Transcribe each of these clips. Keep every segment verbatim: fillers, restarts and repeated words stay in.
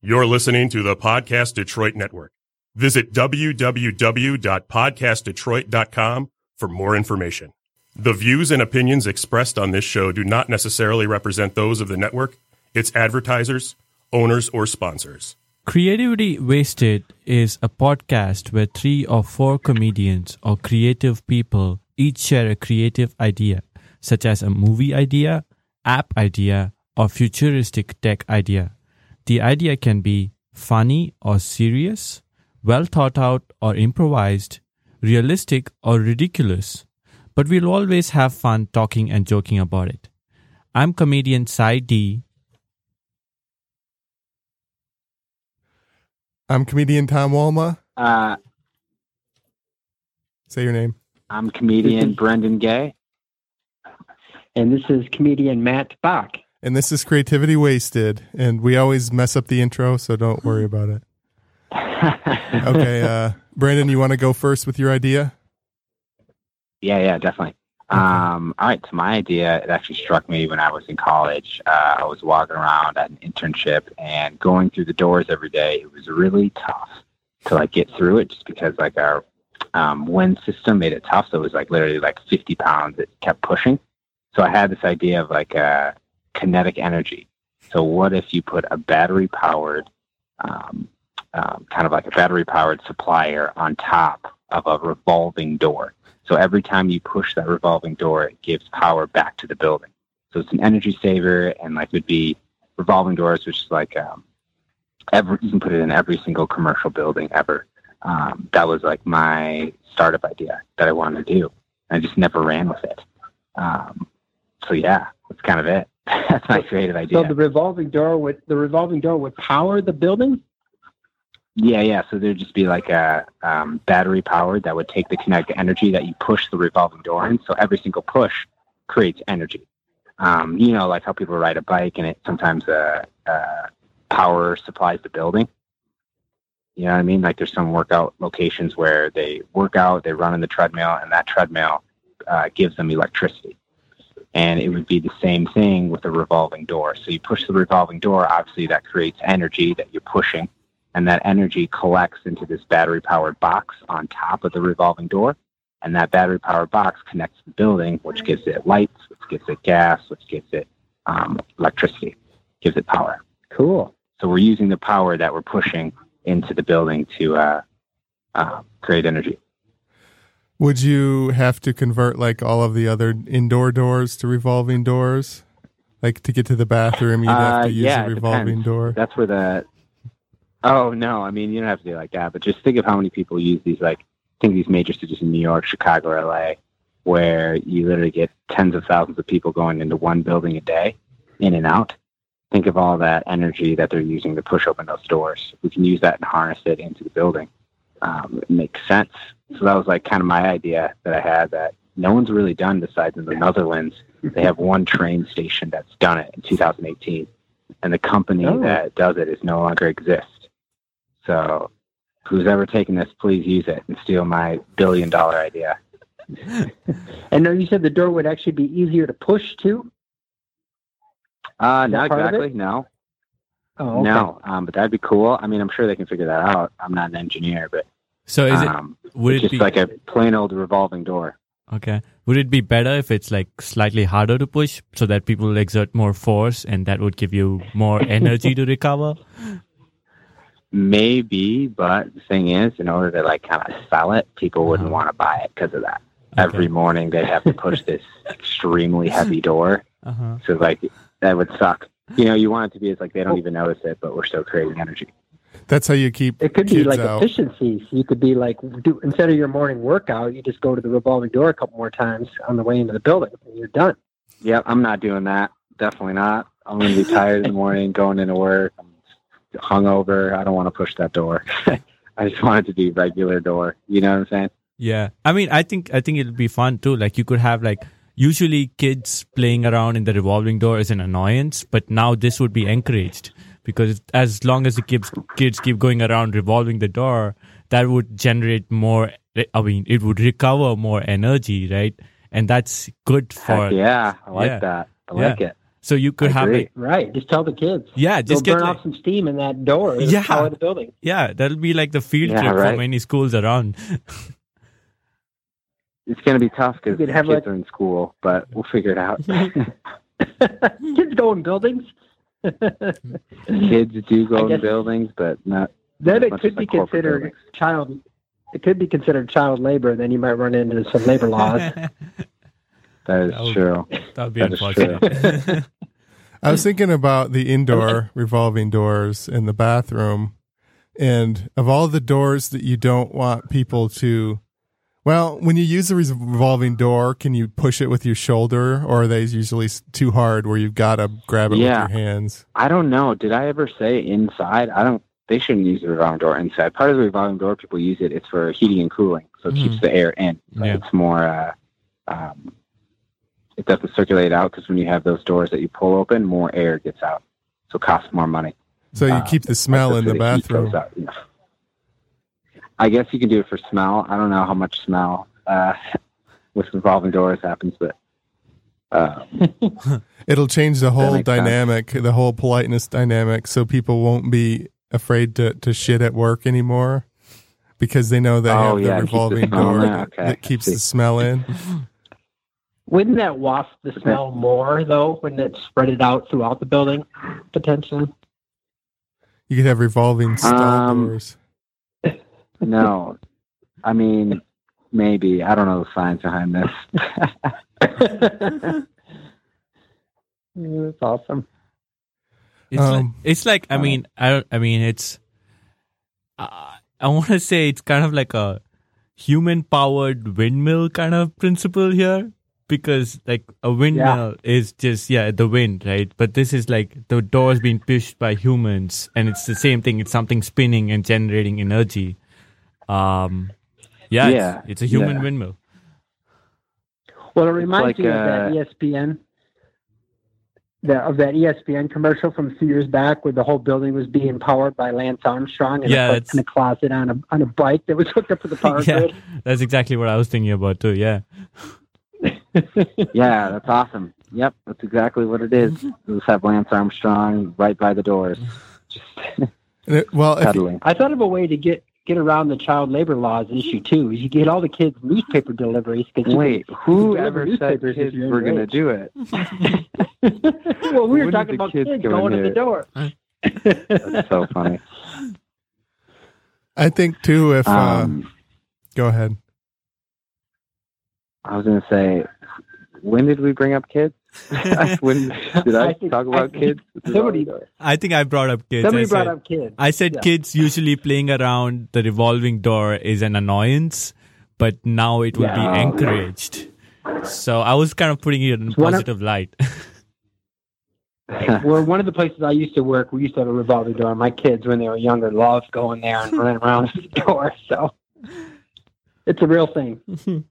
You're listening to the Podcast Detroit Network. Visit w w w dot podcast detroit dot com for more information. The views and opinions expressed on this show do not necessarily represent those of the network, its advertisers, owners, or sponsors. Creativity Wasted is a podcast where three or four comedians or creative people each share a creative idea, such as a movie idea, app idea, or futuristic tech idea. The idea can be funny or serious, well thought out or improvised, realistic or ridiculous, but we'll always have fun talking and joking about it. I'm comedian Sai D. I'm comedian Tom Walma. Uh, Say your name. I'm comedian Brendan Gay. And this is comedian Matt Bach. And this is Creativity Wasted. And we always mess up the intro, so don't worry about it. Okay, uh, Brandon, you want to go first with your idea? Yeah, yeah, definitely. Okay. Um, all right, so my idea, it actually struck me when I was in college. Uh, I was walking around at an internship and going through the doors every day. It was really tough to like get through it just because like our um, wind system made it tough. So it was like literally like fifty pounds. It kept pushing. So I had this idea of like a kinetic energy. So what if you put a battery powered, um, um, kind of like a battery powered supplier on top of a revolving door? So every time you push that revolving door, it gives power back to the building. So it's an energy saver, and like would be revolving doors, which is like um, every you can put it in every single commercial building ever. Um, that was like my startup idea that I wanted to do. I just never ran with it. Um, so yeah, that's kind of it. That's my creative idea. So the revolving door would the revolving door would power the building? Yeah, yeah. So there'd just be like a um, battery powered that would take the kinetic energy that you push the revolving door in. So every single push creates energy. Um, you know, like how people ride a bike and it sometimes uh, uh, power supplies the building. You know what I mean? Like there's some workout locations where they work out, they run on the treadmill, and that treadmill uh, gives them electricity. And it would be the same thing with a revolving door. So you push the revolving door, obviously that creates energy that you're pushing. And that energy collects into this battery-powered box on top of the revolving door. And that battery-powered box connects to the building, which gives it lights, which gives it gas, which gives it um, electricity, gives it power. Cool. So we're using the power that we're pushing into the building to uh, uh, create energy. Would you have to convert like all of the other indoor doors to revolving doors? Like to get to the bathroom, you'd have Uh, to use yeah, a it revolving depends. door? That's where the... Oh, no. I mean, you don't have to do it like that. But just think of how many people use these, like, I think these major cities in New York, Chicago, L A, where you literally get tens of thousands of people going into one building a day, in and out. Think of all that energy that they're using to push open those doors. We can use that and harness it into the building. Um, it makes sense. So that was like kind of my idea that I had that no one's really done besides in the Netherlands. They have one train station that's done it in two thousand eighteen. And the company Oh. that does it is no longer exist. So who's ever taken this, please use it and steal my billion dollar idea. And now you said the door would actually be easier to push too? Uh, Is that not part of exactly. it? No. Oh, okay. No. Um, but that'd be cool. I mean, I'm sure they can figure that out. I'm not an engineer, but So is it um, would it's it just be like a plain old revolving door. okay? Would it be better if it's like slightly harder to push so that people will exert more force and that would give you more energy to recover? Maybe, but the thing is, in order to like kind of sell it, people wouldn't Uh-huh. want to buy it because of that. Okay. Every morning they'd have to push this extremely heavy door. Uh-huh. So like that would suck. You know, you want it to be as like they don't even notice it, but we're still creating energy. That's how you keep It could be kids like out. efficiencies. You could be like, do, instead of your morning workout, you just go to the revolving door a couple more times on the way into the building, and you're done. Yep, I'm not doing that. Definitely not. I'm going to be tired in the morning, going into work. I'm hungover. I don't want to push that door. I just want it to be regular door. You know what I'm saying? Yeah. I mean, I think I think it'll be fun too. Like you could have like usually kids playing around in the revolving door is an annoyance, but now this would be encouraged because as long as the kids kids keep going around revolving the door, that would generate more. I mean, it would recover more energy, right? And that's good for Heck yeah, I like yeah. that. I Yeah. like it. So you could I have agree. it. Right. Just tell the kids. Yeah, just They'll get burn like, off some steam in that door. It'll Yeah. power the building. yeah, that'll be like the field Yeah, trip right. for many schools around. It's going to be tough because You kids could have, like- are in school, but we'll figure it out. Kids go in buildings. Kids do I go in guess- buildings, but not. Then as it much could as be like corporate considered buildings. child. It could be considered child labor. Then you might run into some labor laws. That is That would- true. That would be That is unfortunate. I was thinking about the indoor revolving doors in the bathroom, and of all the doors that you don't want people to, well, when you use a revolving door, can you push it with your shoulder, or are they usually s- too hard where you've got to grab it Yeah. with your hands? I don't know. Did I ever say inside? I don't. They shouldn't use the revolving door inside. Part of the revolving door, people use it. It's for heating and cooling, so it Mhm. keeps the air in. Yeah. It's more. Uh, um, it doesn't circulate out because when you have those doors that you pull open, more air gets out, so it costs more money. So you Uh, keep the smell That's in the where heat bathroom. goes out, you know. I guess you can do it for smell. I don't know how much smell uh, with revolving doors happens, but uh, It'll change the whole makes sense. dynamic, the whole politeness dynamic, so people won't be afraid to, to shit at work anymore because they know they Oh, have yeah, the keep the revolving smell door in. that, Okay, that keeps see. the smell in. Wouldn't that waft the smell more, though? Wouldn't it spread it out throughout the building, potentially? You could have revolving stall Um, doors. no. I mean, maybe. I don't know the science behind this. That's awesome. It's like, Um, it's like I mean I don't I mean it's uh, I want to say it's kind of like a human powered windmill kind of principle here, because like a windmill is just yeah the wind, right? But this is like the doors being pushed by humans, and it's the same thing. It's something spinning and generating energy. Um, yeah, Yeah, it's, it's a human yeah. windmill. Well, it reminds like, me of uh, that E S P N, the, of that E S P N commercial from a few years back, where the whole building was being powered by Lance Armstrong in, Yeah, a, that's- in a closet on a on a bike that was hooked up to the power Yeah, grid. that's exactly what I was thinking about too. Yeah. Yeah, that's awesome. Yep, that's exactly what it is. We'll just have Lance Armstrong right by the doors, just And it- well, if you, pedaling. I thought of a way to get get around the child labor laws issue too. Is you get all the kids newspaper deliveries. Cause you Wait, can- who you can ever deliver said newspapers if kids you're were going to underage. do it? Well, we were When did talking the about kids kids go in going to here? the door. That's so funny. I think too, if, uh, Um, go ahead. I was going to say, when did we bring up kids? when did I, I think- talk about I think kids? somebody- I think I brought up kids. Somebody I brought said, up kids. I said Yeah. kids usually playing around the revolving door is an annoyance, but now it would Yeah. be encouraged. So I was kind of putting it in a one of- positive light. Where one of the places I used to work, we used to have a revolving door. My kids, when they were younger, loved going there and running around the door. So it's a real thing.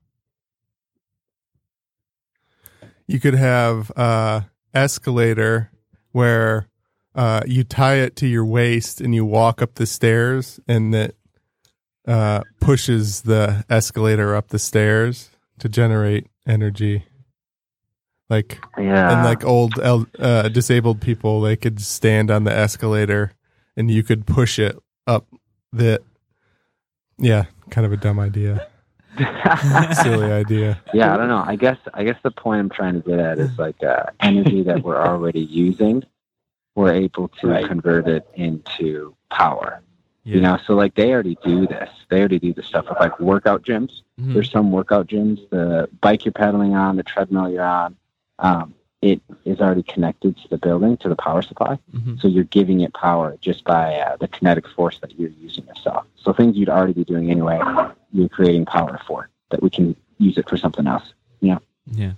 You could have uh escalator where uh you tie it to your waist and you walk up the stairs, and that uh pushes the escalator up the stairs to generate energy. Like Yeah. and like old el- uh disabled people, they could stand on the escalator and you could push it up the yeah, kind of a dumb idea. Silly idea. Yeah, I don't know. I guess I guess the point I'm trying to get at is like uh, energy that we're already using, we're able to Right. convert it into power. Yeah. You know, so like they already do this. They already do this stuff with like workout gyms. Mhm. There's some workout gyms, the bike you're pedaling on, the treadmill you're on, um, it is already connected to the building, to the power supply. Mhm. So you're giving it power just by uh, the kinetic force that you're using yourself. So things you'd already be doing anyway, you're creating power for, that we can use it for something else. Yeah. Yeah.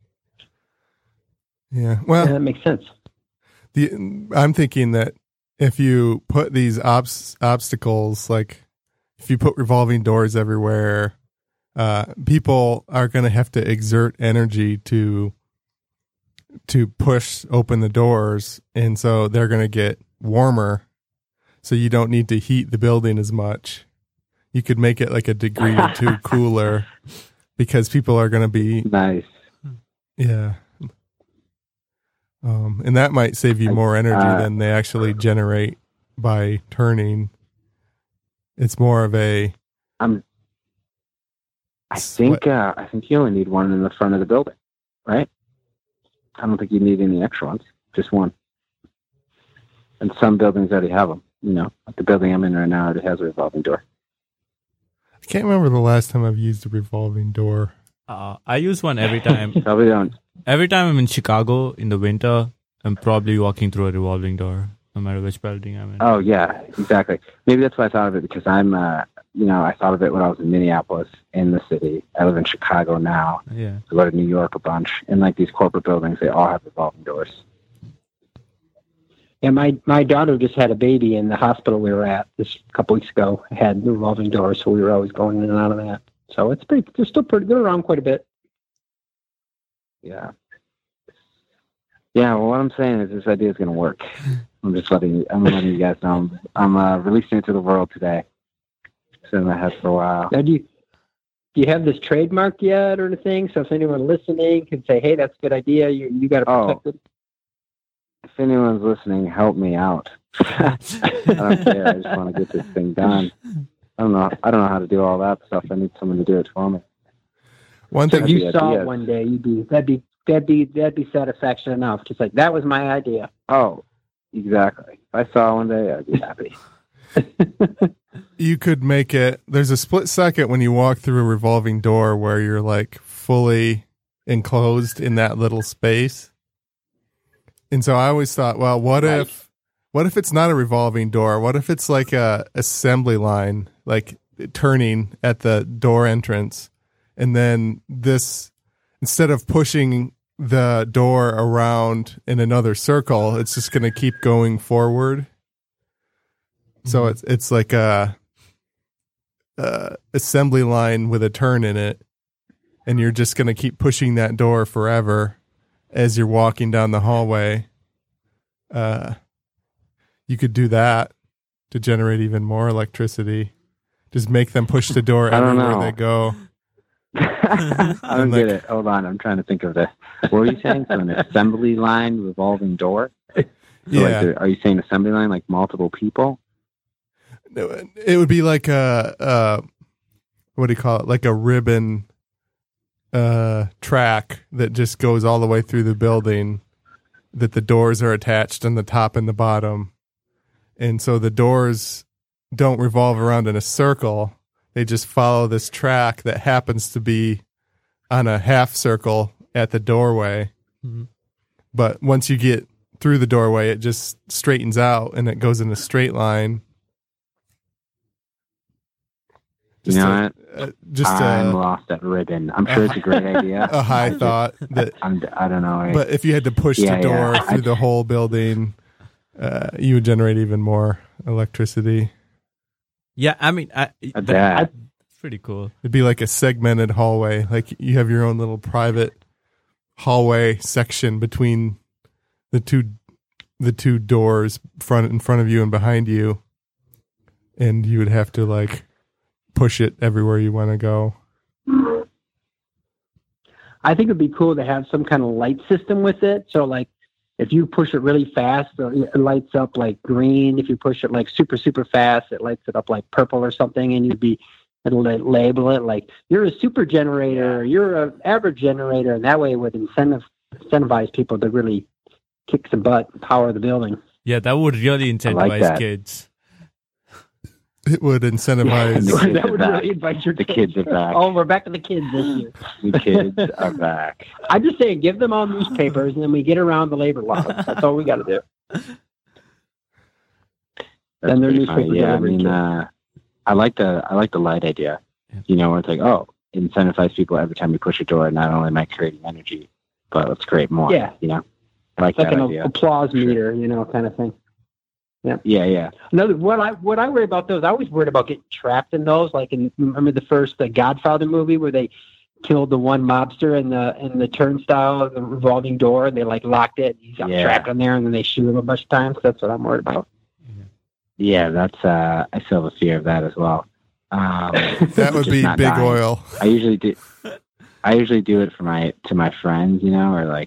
Yeah, Well, that makes sense. the I'm thinking that if you put these obs- obstacles, like if you put revolving doors everywhere, uh, people are going to have to exert energy to to push open the doors, and so they're going to get warmer. So you don't need to heat the building as much. You could make it like a degree or two cooler, because people are going to be Nice. yeah. Um, and that might save you I- more energy uh, than they actually generate by turning. It's more of a I'm. I It's think uh, I think you only need one in the front of the building, right? I don't think you need any extra ones. Just one. And some buildings already have them. You know, like the building I'm in right now already has a revolving door. I can't remember the last time I've used a revolving door. Uh, I use one every time. Probably don't. Every time I'm in Chicago in the winter, I'm probably walking through a revolving door, no matter which building I'm in. Oh yeah, exactly. Maybe that's why I thought of it because I'm, uh, you know, I thought of it when I was in Minneapolis in the city. I live in Chicago now. Yeah. I go to New York a bunch, and like these corporate buildings, they all have revolving doors. Yeah, my, my daughter just had a baby in the hospital we were at this a couple weeks ago. Had the revolving doors, so we were always going in and out of that. So it's pretty. They're still pretty. They're around quite a bit. Yeah. Yeah. Well, what I'm saying is this idea is going to work. I'm just letting you, I'm letting you guys know. I'm, I'm uh, releasing it to the world today. It's been in my head for a while. Now, do you do you have this trademark yet or anything? So if anyone listening can say, "Hey, that's a good idea," you you got to Oh. protect it. If anyone's listening, help me out. I don't care. I just want to get this thing done. I don't know. I don't know how to do all that stuff. I need someone to do it for me. One So thing if you the saw idea. it one day, you'd be that'd be that'd be that'd be satisfaction enough. Just like that was my idea. Oh, exactly. If I saw it one day, I'd be happy. you could make it, there's a split second when you walk through a revolving door where you're like fully enclosed in that little space. And so I always thought, well, what Right. if, what if it's not a revolving door? What if it's like a assembly line, like turning at the door entrance? And then this, instead of pushing the door around in another circle, it's just going to keep going forward. So it's it's like a, a assembly line with a turn in it, and you're just going to keep pushing that door forever as you're walking down the hallway. Uh, you could do that to generate even more electricity. Just make them push the door I don't everywhere know. they go. I don't And, get like- it. Hold on. I'm trying to think of this. What were you saying? So an assembly line revolving door? So Yeah. Like there- are you saying assembly line like multiple people? It would be like a, uh, what do you call it? Like a ribbon uh, track that just goes all the way through the building, that the doors are attached on the top and the bottom. And so the doors don't revolve around in a circle. They just follow this track that happens to be on a half circle at the doorway. Mhm. But once you get through the doorway, it just straightens out and it goes in a straight line. You Just know a, what? uh, just I'm a, lost at ribbon. I'm sure it's a great idea. a high thought that, I'm, I don't know. but if you had to push Yeah, the door yeah. through the whole building, uh, you would generate even more electricity. Yeah, I mean, I, I that- bet. it's pretty cool. It'd be like a segmented hallway, like you have your own little private hallway section between the two the two doors, front in front of you and behind you, and you would have to like push it everywhere you want to go. I think it'd be cool to have some kind of light system with it. So like if you push it really fast, it lights up like green. If you push it like super, super fast, it lights it up like purple or something. And you'd be, it'll la- label it like you're a super generator, or you're an average generator. And that way it would incentive, incentivize people to really kick some butt and power the building. Yeah, that would really incentivize like that. kids. It would incentivize. The kids that are would back. really invite your The kids are back. Oh, we're back to the kids this year. The kids are back. I'm just saying, give them all newspapers, and then we get around the labor laws. That's all we got to do. That's Then they're pretty funny. newspaper Yeah, I delivery mean, kids. uh, I like the I like the light idea. Yeah. You know, where it's like, oh, incentivize people every time you push a door. Not only am I creating energy, but let's create more. Yeah. You know, I like It's like that an idea. applause Sure. meter, you know, kind of thing. Yeah, yeah. Another what I what I worry about those, I always worried about getting trapped in those. Like in remember the first the Godfather movie where they killed the one mobster in the in the turnstile of the revolving door, and they like locked it. He got Yeah. trapped in there, and then they shoot him a bunch of times. That's what I'm worried about. Yeah, that's. Uh, I still have a fear of that as well. Um, That would just be not big dying. oil. I usually do. I usually do it for my to my friends, you know, or like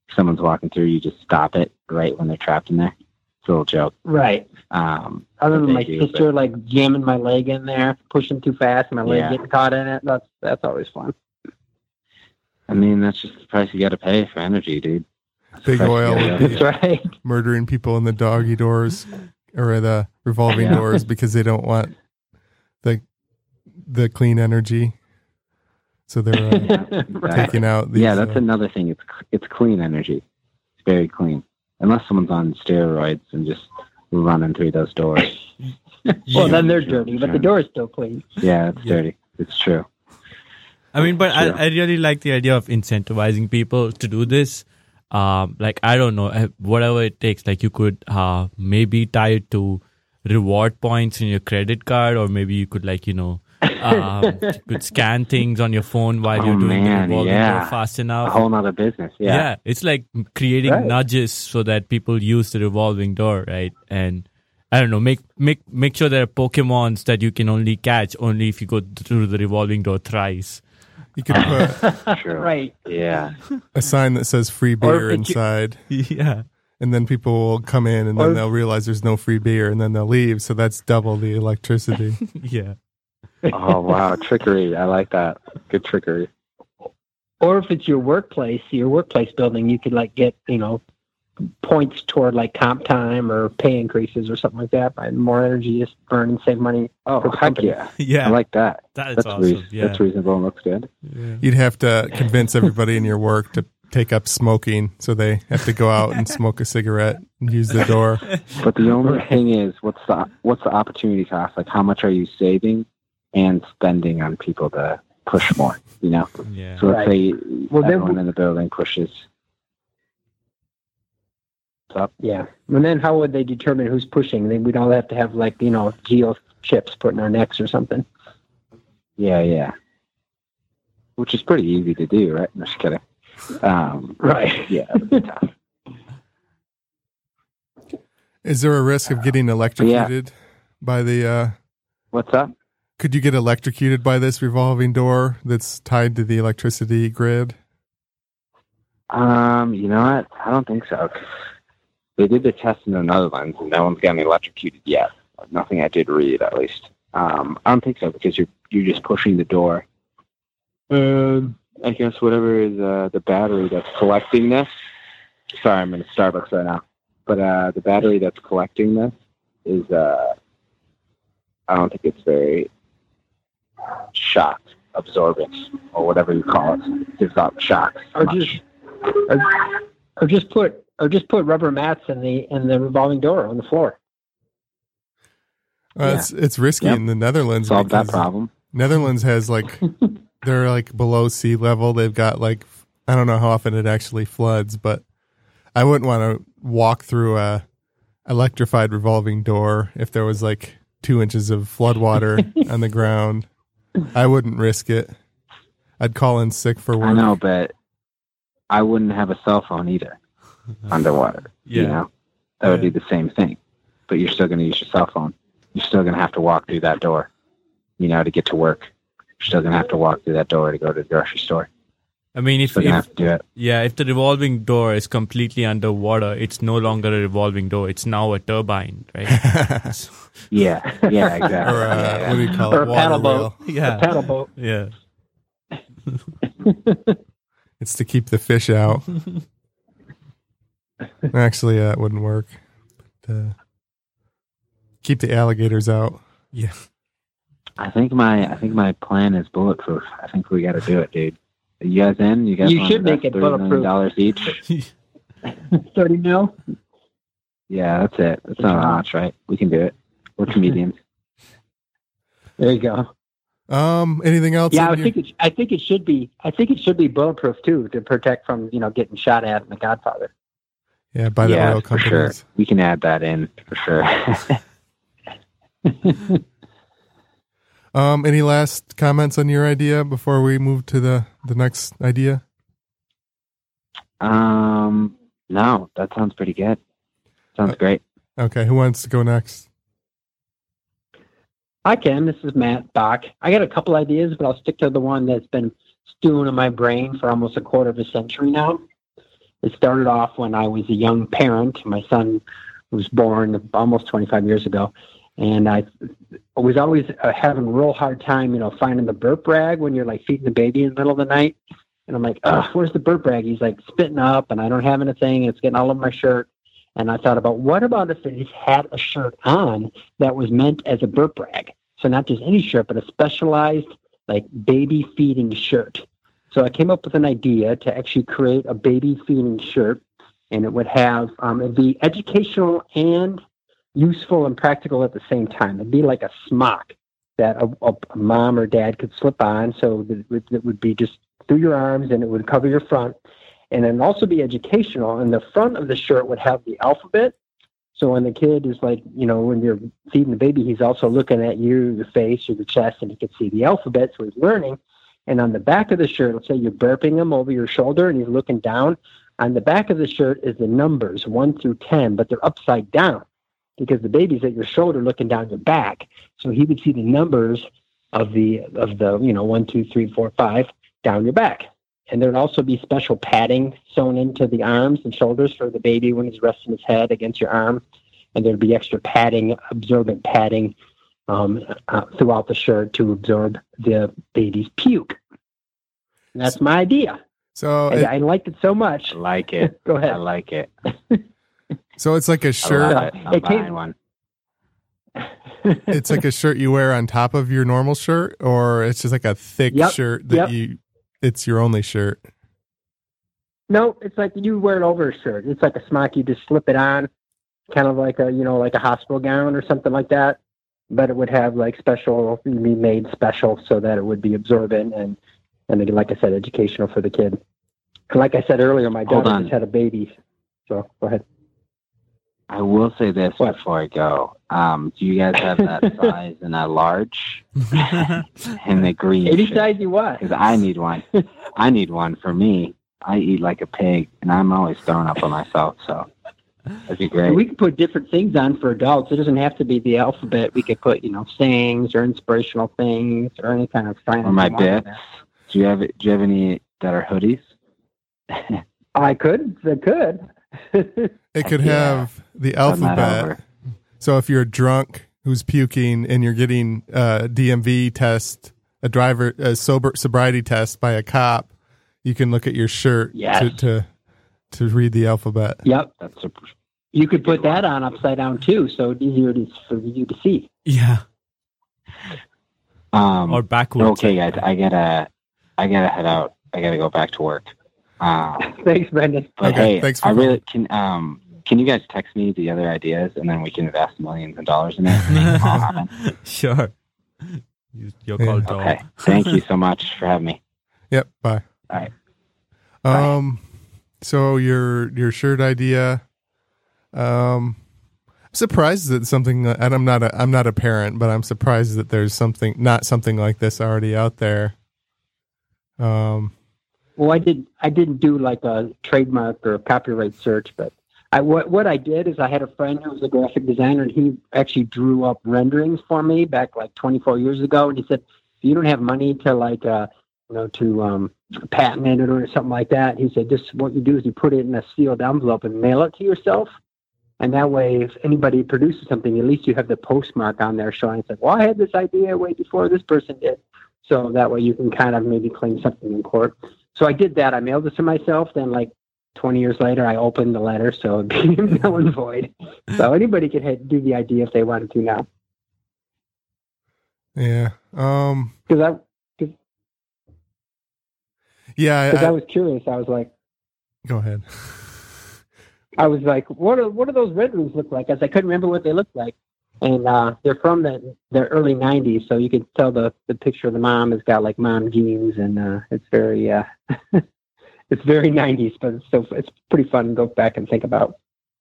If someone's walking through, you just stop it right when they're trapped in there. It's a little joke. Right. Um, Other that than they my do, sister like jamming my leg in there, pushing too fast, and my leg Yeah. getting caught in it. That's that's always fun. but, I mean, that's just the price you got to pay for energy, dude. That's the Big price you oil gotta would pay. be That's right. murdering people in the doggy doors or the revolving Yeah. doors because they don't want the the clean energy. So they're uh, Right. taking out these. Yeah, that's uh, another thing. It's it's clean energy. It's very clean. Unless someone's on steroids and just running through those doors. Well, then they're Sure, dirty, but sure. the door is still clean. Yeah, it's Yeah. dirty. It's true. I mean, but Sure. I, I really like the idea of incentivizing people to do this. Um, like, I don't know, uh, whatever it takes. Like, you could uh, maybe tie it to reward points in your credit card, or maybe you could, like, you know, um, you could scan things on your phone while Oh, you're doing man, the revolving yeah. door fast A enough. whole nother business. Yeah. Yeah. It's like creating Right. nudges so that people use the revolving door, right? And I don't know, make make make sure there are Pokemons that you can only catch only if you go through the revolving door thrice. You could put True. Right. Yeah. a sign that says free Or beer if you- inside, Yeah. and then people will come in and Or- then they'll realize there's no free beer, and then they'll leave. So that's double the electricity. Yeah. Oh wow, trickery! I like that. Good trickery. Or if it's your workplace, your workplace building, you could like get, you know, points toward like comp time or pay increases or something like that by more energy just burn and save money. Oh For heck company. yeah! Yeah. I like that. That's, That's awesome. rea- Yeah. that's reasonable and looks good. Yeah. You'd have to convince everybody in your work to take up smoking, so they have to go out and smoke a cigarette and use the door. But the only Right. thing is, what's the what's the opportunity cost? Like, how much are you saving and spending on people to push more? You know. Yeah. So let's Right. say Well, then everyone we- in the building pushes up. Yeah. And then how would they determine who's pushing? Then we'd all have to have like, you know, geo chips put in our necks or something. Yeah, yeah. Which is pretty easy to do, right? No, just kidding. Um, Right. yeah, it'd be tough. Is there a risk of getting electrocuted by the? Uh, What's up? could you get electrocuted by this revolving door that's tied to the electricity grid? Um, you know what? I don't think so. They did the test in the Netherlands, and no one's gotten electrocuted yet. Nothing I did read, at least. Um, I don't think so because you're you're just pushing the door. Um, I guess whatever is uh, the battery that's collecting this. Sorry, I'm in a Starbucks right now, but uh, the battery that's collecting this is. Uh, I don't think it's very shock absorbent or whatever you call it. Gives out shocks. Or much. just or, or just put or just put rubber mats in the in the revolving door on the floor. Uh, Yeah. It's it's risky Yep. in the Netherlands. solve that because problem. Netherlands has like they're like below sea level. They've got like I don't know how often it actually floods, but I wouldn't want to walk through a electrified revolving door if there was like two inches of flood water on the ground. I wouldn't risk it. I'd call in sick for work. I know, but I wouldn't have a cell phone either underwater. Yeah. You know, that would be the same thing. But you're still going to use your cell phone. You're still going to have to walk through that door, you know, to get to work. You're still going to have to walk through that door to go to the grocery store. I mean, You're if, still going to if have to do it. yeah, if the revolving door is completely underwater, it's no longer a revolving door. It's now a turbine, right? Yeah, yeah, exactly. or uh, Yeah, yeah. what do you call Or it? a paddle Water boat. wheel. yeah. Paddle boat. Yeah. It's to keep the fish out. Actually, uh, it wouldn't work. But, uh, keep the alligators out. Yeah. I think my I think my plan is bulletproof. I think we got to do it, dude. Are you guys in? You guys You want to should make invest it thirty million bulletproof. dollars each? Thirty mil. Yeah, that's it. That's not much, right? We can do it. We're comedians. There you go. Um, anything else? Yeah, in I your- think it. I think it should be. I think it should be bulletproof too to protect from you know getting shot at in The Godfather. yeah, by the yeah, oil for sure. companies. We can add that in for sure. Um, any last comments on your idea before we move to the, the next idea? um, no, that sounds pretty good. Sounds great. Okay, who wants to go next? I can. This is Matt Bach. I got a couple ideas, but I'll stick to the one that's been stewing in my brain for almost a quarter of a century now. it started off when I was a young parent. My son was born almost twenty-five years ago. And I was always uh, having a real hard time, you know, finding the burp rag when you're like feeding the baby in the middle of the night. And I'm like, ugh, where's the burp rag? He's like spitting up and I don't have anything. It's getting all over my shirt. And I thought about, what about if he had a shirt on that was meant as a burp rag? So not just any shirt, but a specialized like baby feeding shirt. So I came up with an idea to actually create a baby feeding shirt. And it would have, um, it'd be educational and useful and practical at the same time. It'd be like a smock that a, a, a mom or dad could slip on. So that it, would, it would be just through your arms and it would cover your front. And it'd also be educational. And the front of the shirt would have the alphabet. So when the kid is like, you know, when you're feeding the baby, he's also looking at you, your face or the chest, and he can see the alphabet. So he's learning. And on the back of the shirt, let's say you're burping him over your shoulder and he's looking down. On the back of the shirt is the numbers one through ten, but they're upside down, because the baby's at your shoulder looking down your back. So he would see the numbers of the, of the, you know, one, two, three, four, five down your back. And there'd also be special padding sewn into the arms and shoulders for the baby when he's resting his head against your arm. And there'd be extra padding, absorbent padding um, uh, throughout the shirt to absorb the baby's puke. And that's my idea. So I, it, I liked it so much. I like it. Go ahead. I like it. so it's like a I shirt. love it. I'm It came- buying one. It's like a shirt you wear on top of your normal shirt, or it's just like a thick Yep, shirt that yep. you, it's your only shirt. No, it's like you wear it over a shirt. It's like a smock. You just slip it on, kind of like a, you know, like a hospital gown or something like that. But it would have like special, be made special so that it would be absorbent and, and then, like I said, educational for the kid. And like I said earlier, my Hold daughter on. just had a baby. So go ahead. I will say this What? before I go. Um, do you guys have that size in a large in the green? Any size you want. Because I need one. I need one for me. I eat like a pig, and I'm always throwing up on myself. So that'd be great. We could put different things on for adults. It doesn't have to be the alphabet. We could put, you know, sayings or inspirational things or any kind of sign. Or my bits. Do you have Do you have any that are hoodies? I could. I could. It could Yeah. have the Send that alphabet. over. So if you're drunk who's puking and you're getting a D M V test, a driver a sober sobriety test by a cop, you can look at your shirt Yes. to, to to read the alphabet. Yep. That's a, You could put that on upside down too, so it's easier to, for you to see. Yeah. um, Or backwards. okay, guys. I gotta I gotta head out. I gotta go back to work. Uh, Thanks, Brendan. but Okay, hey, thanks for I really can. Um, can you guys text me the other ideas, and then we can invest millions of dollars in it? and make it all happen? Sure. You, you're Yeah. called dog. Okay. Thank you so much for having me. Yep. Bye. All right. Um. So your your shirt idea. Um. I'm surprised that something. And I'm not a I'm not a parent, but I'm surprised that there's something not something like this already out there. Um. Well, I did. I didn't do like a trademark or a copyright search, but I what what I did is I had a friend who was a graphic designer, and he actually drew up renderings for me back like twenty-four years ago. And he said, if you don't have money to like, uh, you know, to um, patent it or something like that, he said, just what you do is you put it in a sealed envelope and mail it to yourself. And that way, if anybody produces something, at least you have the postmark on there showing. It's like, well, I had this idea way before this person did. So that way you can kind of maybe claim something in court. So I did that. I mailed it to myself. Then, like twenty years later, I opened the letter, so it became null and void. So anybody could hit, do the idea if they wanted to now. Yeah. Um. Because I, cause, Yeah. 'cause I, I I, was curious. I was like, go ahead. I was like, what are what do those renderings look like? As I couldn't remember what they looked like. And uh, they're from the, the early nineties, so you can tell the, the picture of the mom has got like mom jeans, and uh, it's very uh, it's very nineties, but it's so it's pretty fun to go back and think about.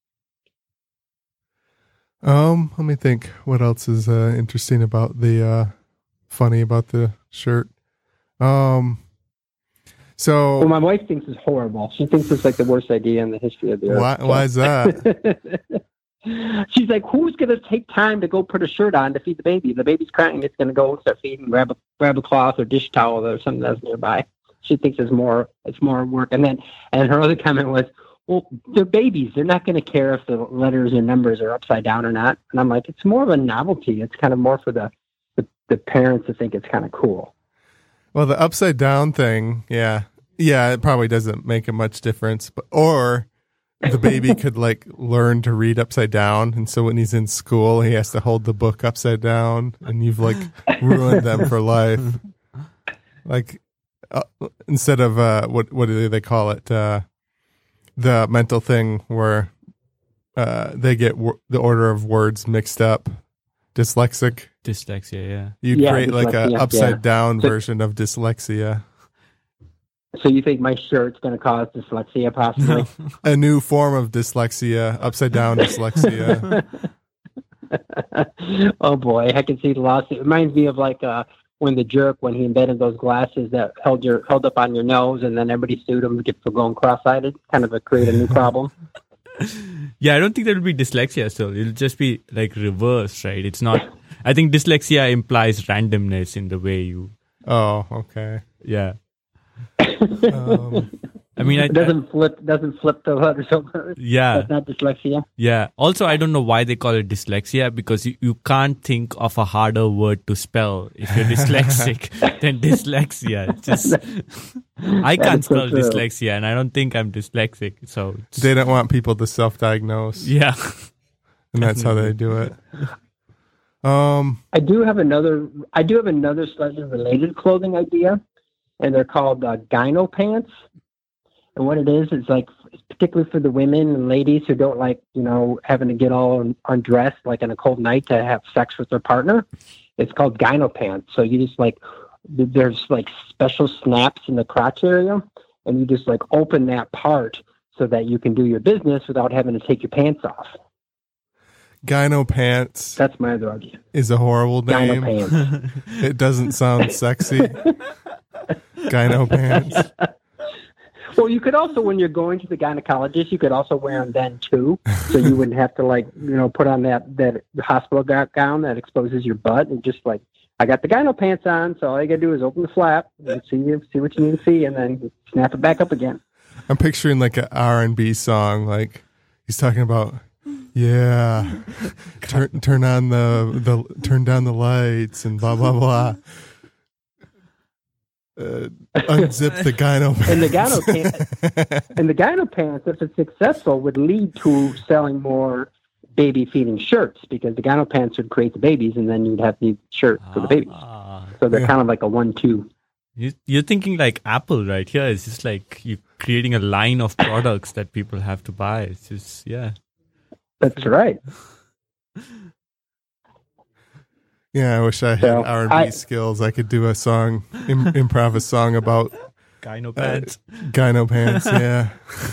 Um, let me think. What else is uh, interesting about the uh, funny about the shirt? Um, so Well, my wife thinks it's horrible. She thinks it's like the worst idea in the history of the earth. why so. why is that? She's like, who's going to take time to go put a shirt on to feed the baby? The baby's crying. It's going to go start feeding, grab a grab a cloth or dish towel or something that's nearby. She thinks it's more it's more work. And then and her other comment was, well, they're babies. They're not going to care if the letters or numbers are upside down or not. And I'm like, it's more of a novelty. It's kind of more for the, the, the parents to think it's kind of cool. Well, the upside down thing, yeah. Yeah, it probably doesn't make a much difference. But or the baby could like learn to read upside down, and so when he's in school, he has to hold the book upside down, and you've like ruined them for life. Like uh, instead of uh, what what do they call it? Uh, the mental thing where uh, they get w- the order of words mixed up. Dyslexic. Dyslexia, yeah. You Yeah, create like a dyslexia, upside yeah. down So- version of dyslexia. So you think my shirt's going to cause dyslexia possibly? A new form of dyslexia, upside down dyslexia. Oh boy, I can see the lawsuit. It reminds me of like uh, when the jerk, when he invented those glasses that held your held up on your nose, and then everybody sued him for going cross-eyed. Kind of a create a new problem. Yeah, I don't think that will be dyslexia still. It'll just be like reversed, right? It's not. I think dyslexia implies randomness in the way you. Oh, okay. Yeah. Um, I mean, I, It doesn't flip doesn't flip the letters over. yeah, That's not dyslexia. yeah. Also, I don't know why they call it dyslexia, because you, you can't think of a harder word to spell if you're dyslexic than dyslexia. It's just I That can't is so spell true. dyslexia, and I don't think I'm dyslexic. So it's- they don't want people to self-diagnose, yeah, and that's how they do it. Um, I do have another. I do have another slightly related clothing idea, and they're called uh, gyno pants. And what it is is like, particularly for the women and ladies who don't like, you know, having to get all un- undressed like on a cold night to have sex with their partner. It's called gyno pants. So you just like, there's like special snaps in the crotch area, and you just like open that part so that you can do your business without having to take your pants off. Gyno Pants That's my other idea. is a horrible Gyno name. pants. It doesn't sound sexy. Gyno Pants. Well, you could also, when you're going to the gynecologist, you could also wear them then too, so you wouldn't have to like, you know, put on that that hospital go- gown that exposes your butt, and just like, I got the gyno pants on, so all you gotta do is open the flap and see see what you need to see, and then snap it back up again. I'm picturing like an R and B song, like he's talking about, yeah, turn turn on the the turn down the lights and blah blah blah. Uh, unzip the gyno pants. And the gyno pants, and the gyno pants, if it's successful, would lead to selling more baby feeding shirts, because the gyno pants would create the babies, and then you'd have the shirt for the babies. Ah. So they're Yeah. kind of like a one-two. You, you're thinking like Apple right here. It's just like you creating a line of products that people have to buy. It's just, yeah. That's right. Yeah, I wish I had So, R and B I- skills. I could do a song, Im- improv a song about Gyno uh, pants. gyno pants. Yeah,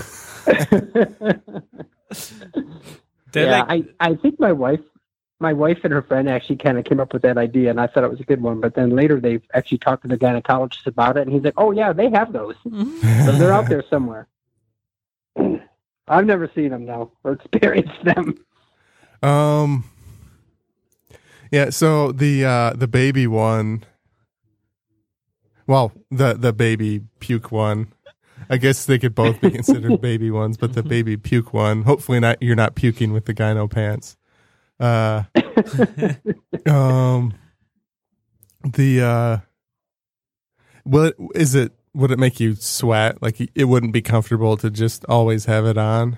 They're yeah, like, I, I think my wife, my wife and her friend actually kind of came up with that idea, and I thought it was a good one. But then later they actually talked to the gynecologist about it, and he's like, "Oh yeah, they have those. So they're out there somewhere." I've never seen them though, or experienced them. Um. Yeah. So the uh, the baby one. Well, the the baby puke one. I guess they could both be considered baby ones, but the baby puke one. Hopefully, not you're not puking with the gyno pants. Uh. um. The uh. Will it, is it? Would it make you sweat? Like it wouldn't be comfortable to just always have it on.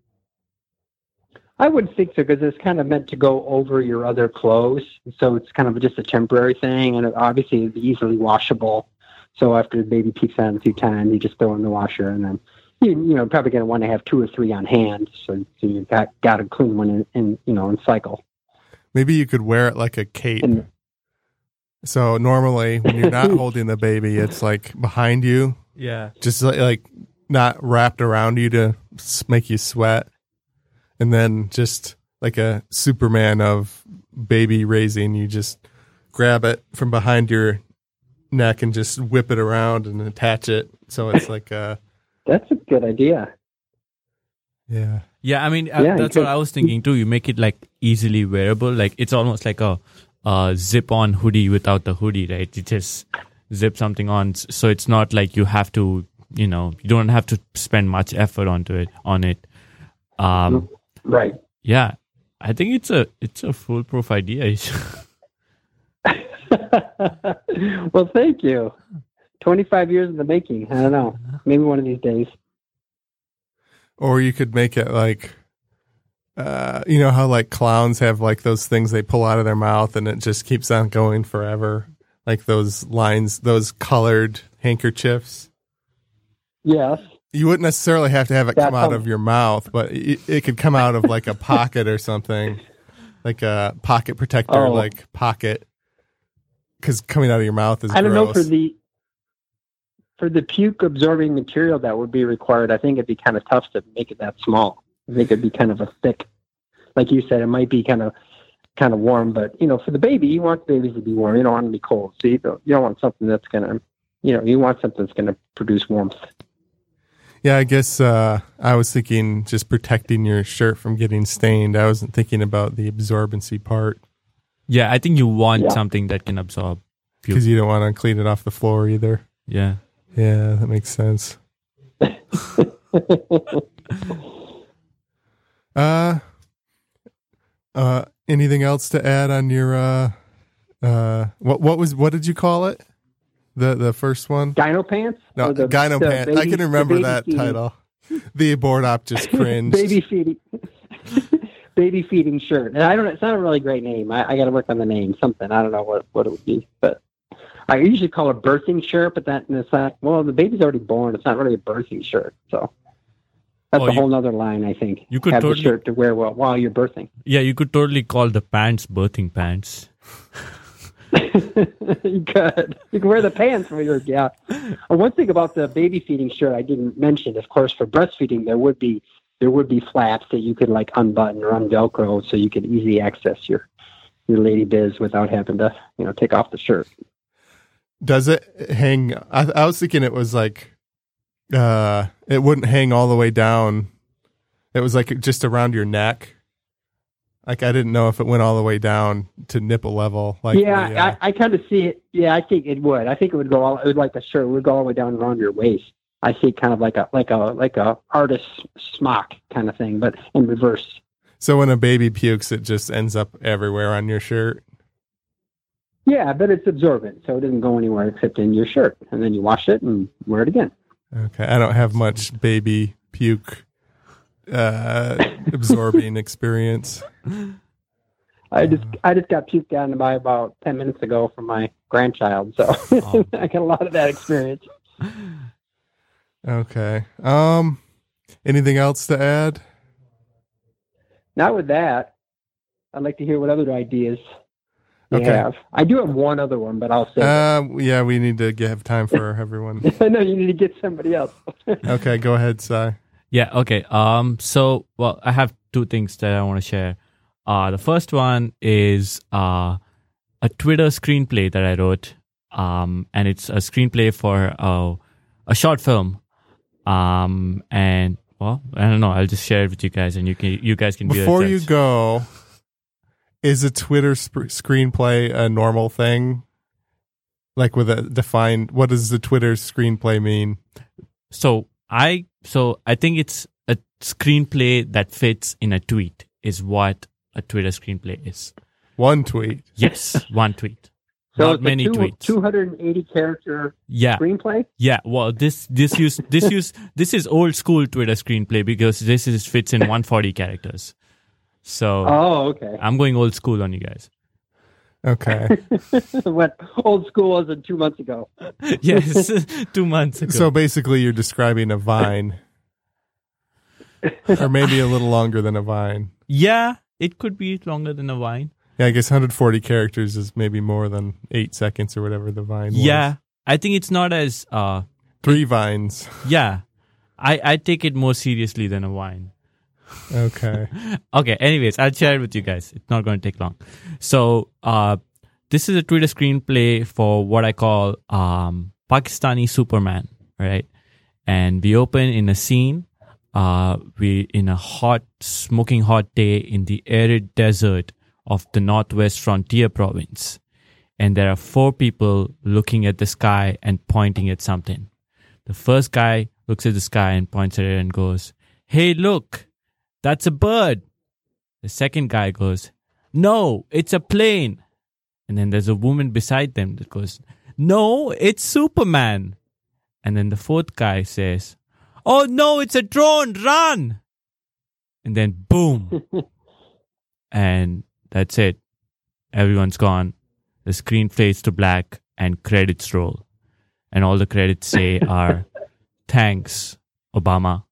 I would think so, because it's kind of meant to go over your other clothes, so it's kind of just a temporary thing, and it obviously it's easily washable. So after the baby peeks on a few times, you just throw it in the washer, and then you you know probably going to want to have two or three on hand, so, so you got got to clean one in, in you know in cycle. Maybe you could wear it like a cape. And So normally when you're not holding the baby, it's like behind you, yeah. just like, like not wrapped around you to s- make you sweat. And then just like a Superman of baby raising, you just grab it from behind your neck and just whip it around and attach it. So it's like, uh, that's a good idea. yeah. Yeah, I mean, uh, Yeah, you that's what could- I was thinking too. You make it like easily wearable. Like it's almost like a uh, zip-on hoodie without the hoodie, right? You just zip something on, s- so it's not like you have to you know, you don't have to spend much effort onto it on it. Um, Right. yeah, I think it's a it's a foolproof idea. Well, thank you. twenty-five years in the making. I don't know. Maybe one of these days. Or you could make it like, uh, you know how like clowns have like those things they pull out of their mouth and it just keeps on going forever, like those lines, those colored handkerchiefs. Yes. You wouldn't necessarily have to have it That's come out how- of your mouth, but it, it could come out of like a pocket or something, like a pocket protector, Oh. like pocket. Because coming out of your mouth is I don't gross. know for the for the puke absorbing material that would be required. I think it'd be kind of tough to make it that small. I think it'd be kind of a thick, like you said, it might be kind of kind of warm. But you know, for the baby, you want the babies to be warm. You don't want them to be cold. So you don't, you don't want something that's gonna, you know, you want something that's gonna produce warmth. Yeah, I guess uh, I was thinking just protecting your shirt from getting stained. I wasn't thinking about the absorbency part Yeah, I think you want Yeah. something that can absorb. because you don't want to clean it off the floor either. Yeah. Yeah, that makes sense. Uh, uh, anything else to add on your uh, uh, what what was what did you call it? The the first one? Gyno pants? No, Or the- Gyno the Pants. I baby- can the remember baby that feeding- title. The board op just cringed. baby feeding. Baby feeding shirt. And I don't. It's not a really great name. I, I got to work on the name. Something. I don't know what, what it would be. But I usually call it a birthing shirt. But that and it's like, well, the baby's already born. It's not really a birthing shirt. So that's Oh, a you- whole nother line. I think you could have totally- the shirt to wear while, while you're birthing. Yeah, you could totally call the pants birthing pants. You could. You can wear the pants when you're yeah. Uh, one thing about the baby feeding shirt I didn't mention, of course, for breastfeeding there would be there would be flaps that you could like unbutton or unvelcro so you could easily access your your lady biz without having to you know take off the shirt. Does it hang? I, I was thinking it was like, uh, it wouldn't hang all the way down. It was like just around your neck. Like I didn't know if it went all the way down to nipple level. Like yeah, the, uh, I, I kind of see it. Yeah, I think it would. I think it would go all. It would like the shirt would go all the way down around your waist. I see it kind of like a like a like a artist smock kind of thing, but in reverse. so when a baby pukes, it just ends up everywhere on your shirt. Yeah, but it's absorbent, so it doesn't go anywhere except in your shirt, and then you wash it and wear it again. Okay, I don't have much baby puke uh, absorbing experience. I just I just got puked on by about ten minutes ago from my grandchild, so Oh. I got a lot of that experience. Okay. Um. Anything else to add? Not with that. I'd like to hear what other ideas you Okay. have. I do have one other one, but I'll say. Uh, yeah, we need to get, have time for everyone. No, you need to get somebody else. Okay, go ahead, Si. Yeah, okay. Um, so, well, I have two things that I want to share. Uh, the first one is uh, a Twitter screenplay that I wrote, um, and it's a screenplay for uh, a short film. Um, and well, I don't know. I'll just share it with you guys, and you can you guys can be the Before you judge. go, is a Twitter sp- screenplay a normal thing? Like with a defined, what does the Twitter screenplay mean? So I so I think it's a screenplay that fits in a tweet is what a Twitter screenplay is. One tweet. Yes, one tweet. So Not it's many a two, tweets. two hundred eighty character Yeah. screenplay. Yeah, well, this this use this use this is old school Twitter screenplay because this is fits in one hundred forty characters. So Oh, okay. I'm going old school on you guys. Okay. What old school was it two months ago? Yes, two months ago. So basically, you're describing a vine, or maybe a little longer than a vine. yeah, it could be longer than a vine. Yeah, I guess one hundred forty characters is maybe more than eight seconds or whatever the vine was. Yeah, I think it's not as uh Three vines. yeah. I I take it more seriously than a vine. Okay. Okay, anyways, I'll share it with you guys. It's not going to take long. So, uh, this is a Twitter screenplay for what I call um, Pakistani Superman, right? And we open in a scene, uh, we in a hot, smoking hot day in the arid desert of the Northwest Frontier Province. And there are four people looking at the sky and pointing at something. The first guy looks at the sky and points at it and goes, "Hey, look, that's a bird." The second guy goes, "No, it's a plane." And then there's a woman beside them that goes, "No, it's Superman." And then the fourth guy says, "Oh no, it's a drone, run!" And then boom. And that's it. Everyone's gone. The screen fades to black and credits roll. And all the credits say are, "Thanks, Obama."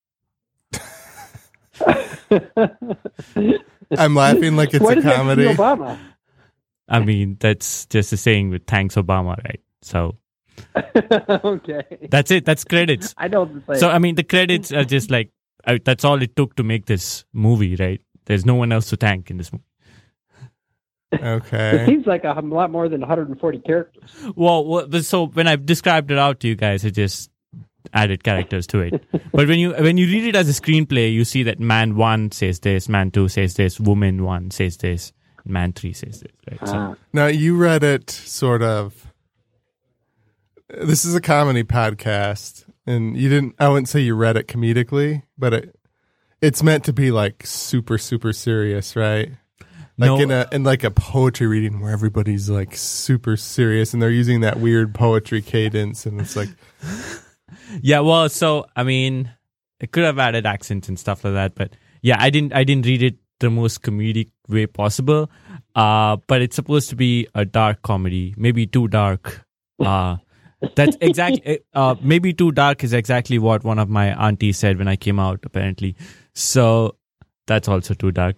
I'm laughing like it's What a does that comedy. mean, Obama? I mean, that's just a saying with "Thanks, Obama," right? So Okay. that's it. That's credits. I know what to say. So, I mean, the credits are just like, uh, that's all it took to make this movie, right? There's no one else to thank in this movie. It Okay. seems like a lot more than one hundred forty characters. Well, well, so when I described it out to you guys, I just added characters to it. But when you when you read it as a screenplay, you see that man one says this, man two says this, woman one says this, man three says this. Right? So, Ah. Now, you read it sort of. This is a comedy podcast, and you didn't. I wouldn't say you read it comedically, but it it's meant to be like super super serious, right? Like No. in a in like a poetry reading where everybody's like super serious, and they're using that weird poetry cadence, and it's like, yeah, well, so I mean, it could have added accents and stuff like that, but yeah, I didn't. I didn't read it the most comedic way possible. Uh, but it's supposed to be a dark comedy, maybe too dark. Uh, that's exactly. Uh, maybe too dark is exactly what one of my aunties said when I came out. Apparently, so that's also too dark.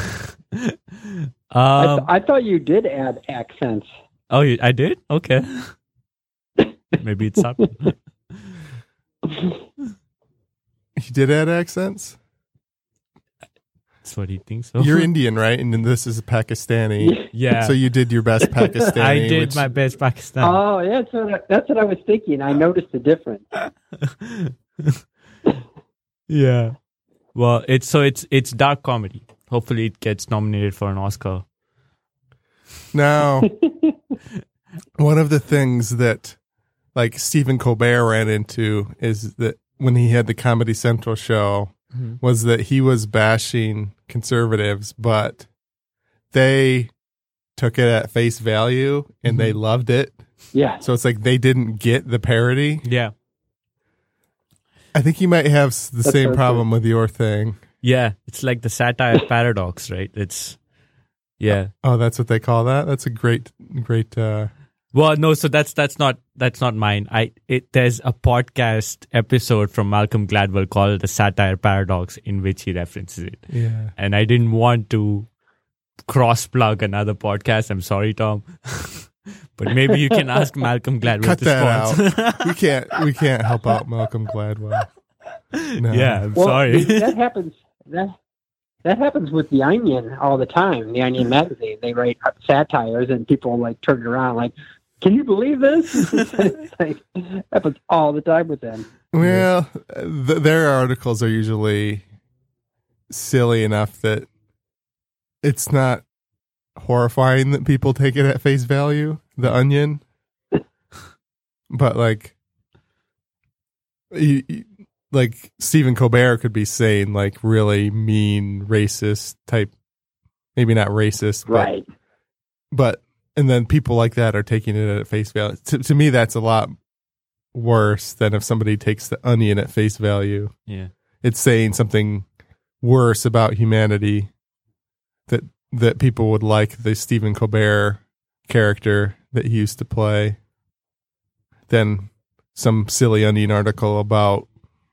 I, th- um, I thought you did add accents. oh, you- I did. Okay, maybe it's up. you did add accents. That's what he thinks. So You're Indian, right? And then this is Pakistani. yeah. So you did your best Pakistani. I did which- my best Pakistan. Oh, yeah, that's what I, that's what I was thinking. I noticed the difference. Yeah. Well, it's so it's it's dark comedy. Hopefully, it gets nominated for an Oscar. Now, one of the things that like Stephen Colbert ran into is that when he had the Comedy Central show Mhm. was that he was bashing conservatives, but they took it at face value and they loved it. Yeah. So it's like they didn't get the parody. Yeah. I think you might have s- the That's same so problem with your thing. Yeah. It's like the satire paradox, right? It's yeah. Oh, that's what they call that? That's a great, great. Uh, Well, no, so that's that's not that's not mine. I it there's a podcast episode from Malcolm Gladwell called The Satire Paradox in which he references it. yeah. And I didn't want to cross plug another podcast. I'm sorry, Tom. But maybe you can ask Malcolm Gladwell Cut to that sponsor. out. we can't, we can't help out Malcolm Gladwell. No. Yeah, I'm Well, sorry. that happens. That that happens with the Onion all the time. The Onion magazine, they write satires, and people like turn it around, like, "Can you believe this?" It's like, happens all the time with them. Well, th- their articles are usually silly enough that it's not horrifying that people take it at face value. The Onion, but like, you, you- like Stephen Colbert could be saying like really mean, racist type, maybe not racist, but, Right. but and then people like that are taking it at face value. To, to me, that's a lot worse than if somebody takes the Onion at face value. Yeah. It's saying something worse about humanity that that people would like the Stephen Colbert character that he used to play than some silly Onion article about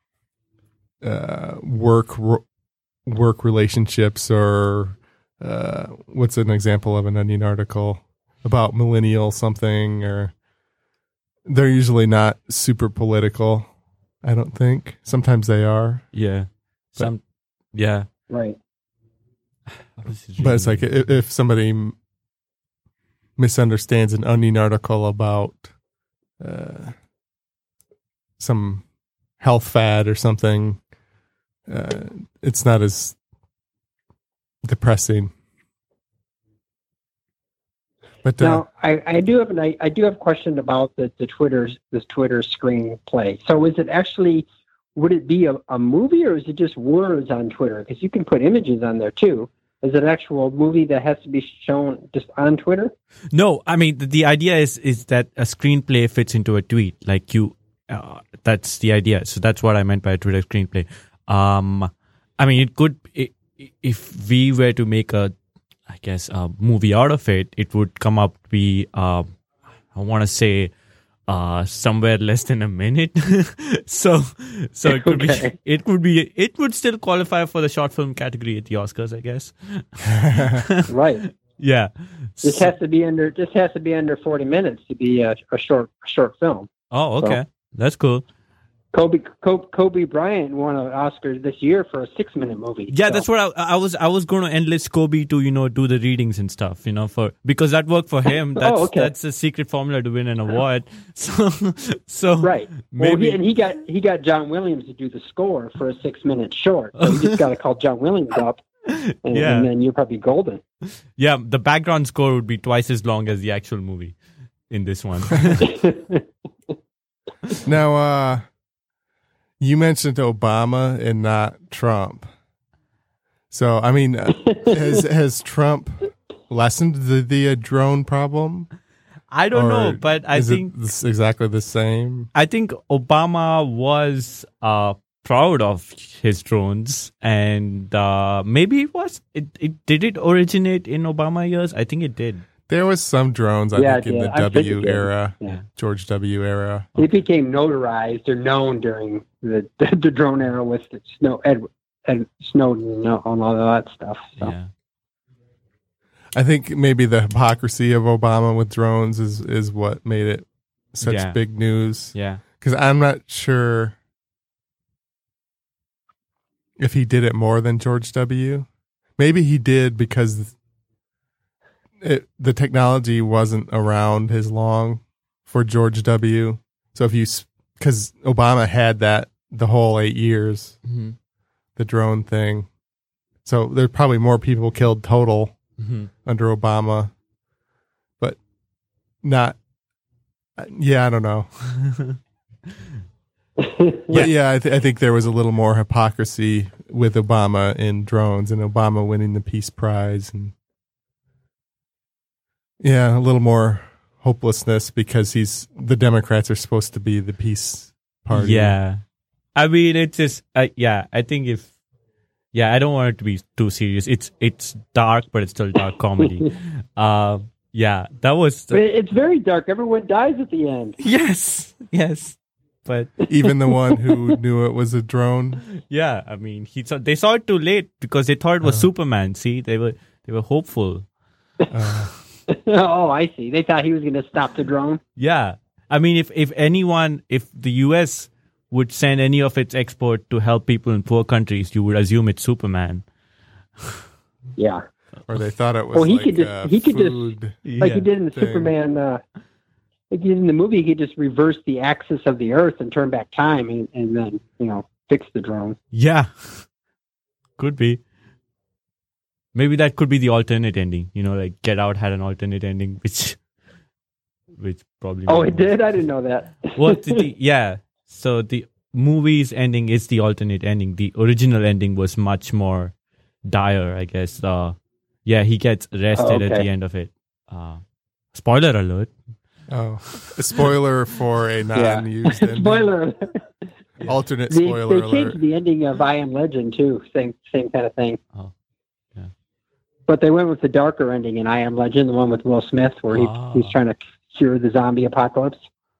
uh, work work relationships or uh, what's an example of an Onion article about millennial something, or they're usually not super political. I don't think. Sometimes they are. Yeah. Some yeah. Right. What was his But it's real like name? if, if somebody m- misunderstands an Onion article about uh, some health fad or something, uh, it's not as depressing. But uh, Now, I, I do have an I, I do have a question about the the Twitter this Twitter screenplay. So, is it actually would it be a, a movie or is it just words on Twitter? Because you can put images on there too. Is it an actual movie that has to be shown just on Twitter? No, I mean the, the idea is is that a screenplay fits into a tweet. Like you, uh, that's the idea. So that's what I meant by a Twitter screenplay. Um, I mean, it could it, if we were to make a, I guess, a movie out of it, it would come up to be, uh, I want to say, uh, somewhere less than a minute. so, so it could Okay. be, it could be, it would still qualify for the short film category at the Oscars, I guess. Right. Yeah. This So- has to be under this has to be under forty minutes to be a, a short short film. oh, okay. That's cool. Kobe Kobe, Kobe Bryant won an Oscar this year for a six minute movie. Yeah, So- that's what I, I was. I was going to enlist Kobe to, you know, do the readings and stuff, you know, for because that worked for him. That's okay. that's a secret formula to win an award. So, so Right. Well, maybe he, and he got he got John Williams to do the score for a six minute short. So you just got to call John Williams up, and, Yeah. and then you're probably golden. yeah, the background score would be twice as long as the actual movie in this one. now, uh, you mentioned Obama and not Trump. So, I mean, uh, has has Trump lessened the, the uh, drone problem? I don't Or know, but I is think it this- exactly the same. I think Obama was uh, proud of his drones, and uh, maybe it was. It, it did it originate in Obama years? I think it did. There was some drones, I Yeah, think, in yeah, the I think W it did. era, Yeah. George W. era. He became notarized or known during the the, the drone era with the Snow Ed, Ed Snowden and all of that stuff. So. Yeah. I think maybe the hypocrisy of Obama with drones is, is what made it such Yeah. big news. Yeah. Because I'm not sure if he did it more than George W. Maybe he did because it, the technology wasn't around as long for George W. So if you, because Obama had that the whole eight years, Mm-hmm. the drone thing. So there's probably more people killed total Mm-hmm. under Obama, but not. Yeah, I don't know. But yeah, I, th- I think there was a little more hypocrisy with Obama in drones and Obama winning the Peace Prize, and yeah, a little more hopelessness because he's the Democrats are supposed to be the peace party. Yeah. I mean, it's just, uh, yeah, I think if, yeah, I don't want it to be too serious. It's it's dark, but it's still dark comedy. uh, yeah, that was, But it's very dark. Everyone dies at the end. yes, yes. But Even the one who knew it was a drone. yeah, I mean, he saw, they saw it too late because they thought it was Uh. Superman. See, they were they were hopeful. Uh, Oh, I see. They thought he was going to stop the drone. Yeah, I mean, if if anyone, if the U S would send any of its export to help people in poor countries, you would assume it's Superman. Yeah, or they thought it was Well, he like could just- uh, he could just- food. like Yeah. he did in the thing. Superman. Uh, like he did in the movie, he just reversed the axis of the Earth and turned back time, and, and then you know fix the drone. Yeah, could be. Maybe that could be the alternate ending. You know, like Get Out had an alternate ending, which, which probably. Oh, it did. I didn't know that. What did the, yeah. So the movie's ending is the alternate ending. The original ending was much more dire, I guess. Uh, yeah, he gets arrested Oh, at okay. the end of it. Uh, spoiler alert. Oh, a spoiler for a non-used ending. Spoiler. alert. Alternate They, spoiler they alert. changed the ending of I Am Legend too. Same same kind of thing. Oh, yeah. But they went with the darker ending in I Am Legend, the one with Will Smith, where he, Ah. he's trying to cure the zombie apocalypse.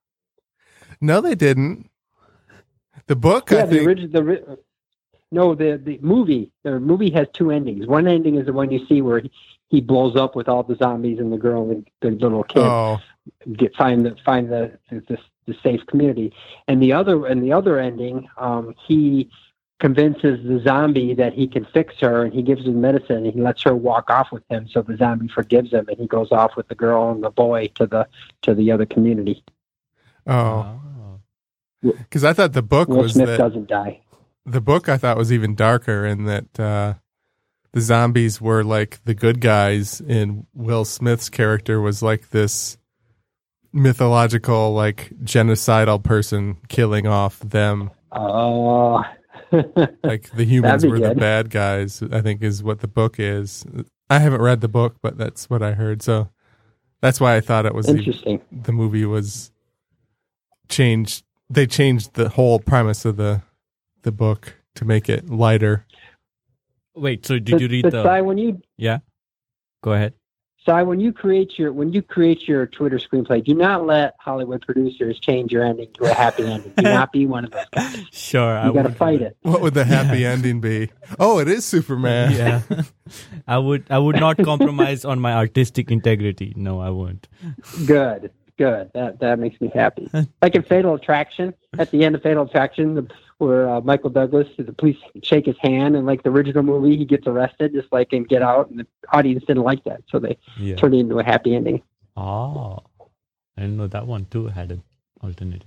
No, they didn't. The book, Yeah, I the think. original. The ri- no, the the movie. The movie has two endings. One ending is the one you see where he, he blows up with all the zombies and the girl and the little kid Oh, get find the find the the, the safe community. And the other and the other ending, um, he convinces the zombie that he can fix her, and he gives her medicine, and he lets her walk off with him, so the zombie forgives him, and he goes off with the girl and the boy to the to the other community. oh, because I thought the book Will was Smith that doesn't die. the book I thought was even darker in that uh, the zombies were like the good guys, and Will Smith's character was like this mythological, like genocidal person killing off them. Oh, Like the humans That'd be were the good. bad guys, I think is what the book is. I haven't read the book, but that's what I heard. So that's why I thought it was the, interesting. the movie was changed. They changed the whole premise of the the book to make it lighter. Wait, so did But, you read but the? Si, when you Yeah, go ahead. Si, when you create your when you create your Twitter screenplay, do not let Hollywood producers change your ending to a happy ending. Do not be one of those guys. Sure, I You got to would- fight it. What would the happy ending be? Oh, it is Superman. Yeah, I would. I would not compromise on my artistic integrity. No, I won't. Good, good. That that makes me happy. Like in Fatal Attraction, at the end of Fatal Attraction, the, where uh, Michael Douglas, the police shake his hand, and like the original movie, he gets arrested, just like in Get Out, and the audience didn't like that, so they Yeah. turned it into a happy ending. Oh, I didn't know that one too had an alternate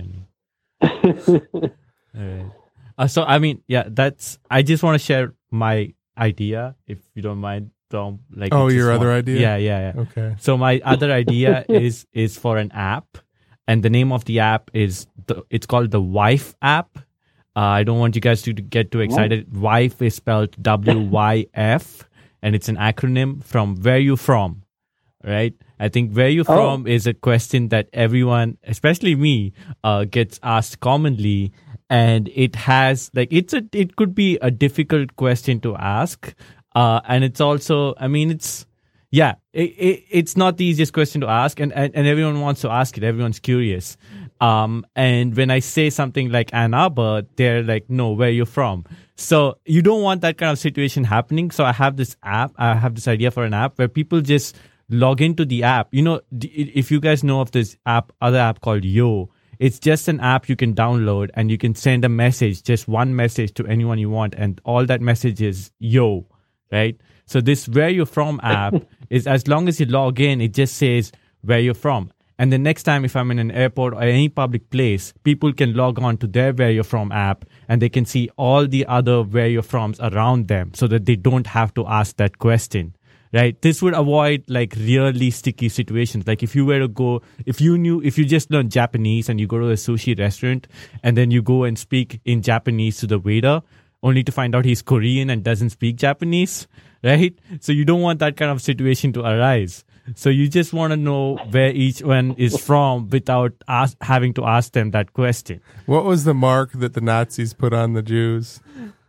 ending. Alright. Uh, so I mean, yeah, that's. I just want to share my idea, if you don't mind, Tom. Like, Oh, it's just your other one- idea? Yeah, yeah, yeah. Okay. So my other idea is is for an app, and the name of the app is the. It's called the Wife app. Uh, I don't want you guys to get too excited. Wife is spelled W Y F, and it's an acronym from Where You From, right? I think Where You Oh. From is a question that everyone, especially me, uh, gets asked commonly, and it has like it's a it could be a difficult question to ask, uh, and it's also, I mean, it's yeah, it, it, it's not the easiest question to ask, and, and and everyone wants to ask it. Everyone's curious. Um, and when I say something like Ann Arbor, they're like, no, where you from? So you don't want that kind of situation happening. So I have this app, I have this idea for an app where people just log into the app. You know, d- if you guys know of this app, other app called Yo, it's just an app you can download and you can send a message, just one message to anyone you want. And all that message is Yo, right? So this Where You From app is, as long as you log in, it just says where you're from. And the next time, if I'm in an airport or any public place, people can log on to their Where You're From app and they can see all the other Where You're Froms around them so that they don't have to ask that question, right? This would avoid like really sticky situations. Like if you were to go, if you knew, if you just learned Japanese and you go to a sushi restaurant and then you go and speak in Japanese to the waiter, only to find out he's Korean and doesn't speak Japanese, right? So you don't want that kind of situation to arise. So you just want to know where each one is from without ask, having to ask them that question. What was the mark that the Nazis put on the Jews?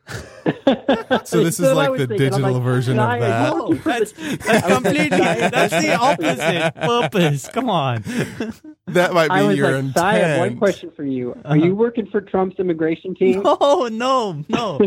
So this is That's what I like was the thinking. I'm digital like, version of I- that. whoa. That's, that's completely, that's the opposite purpose. Come on. That might I be was your like, Si, I have one intent. question for you. Are you working for Trump's immigration team? Oh, no, no.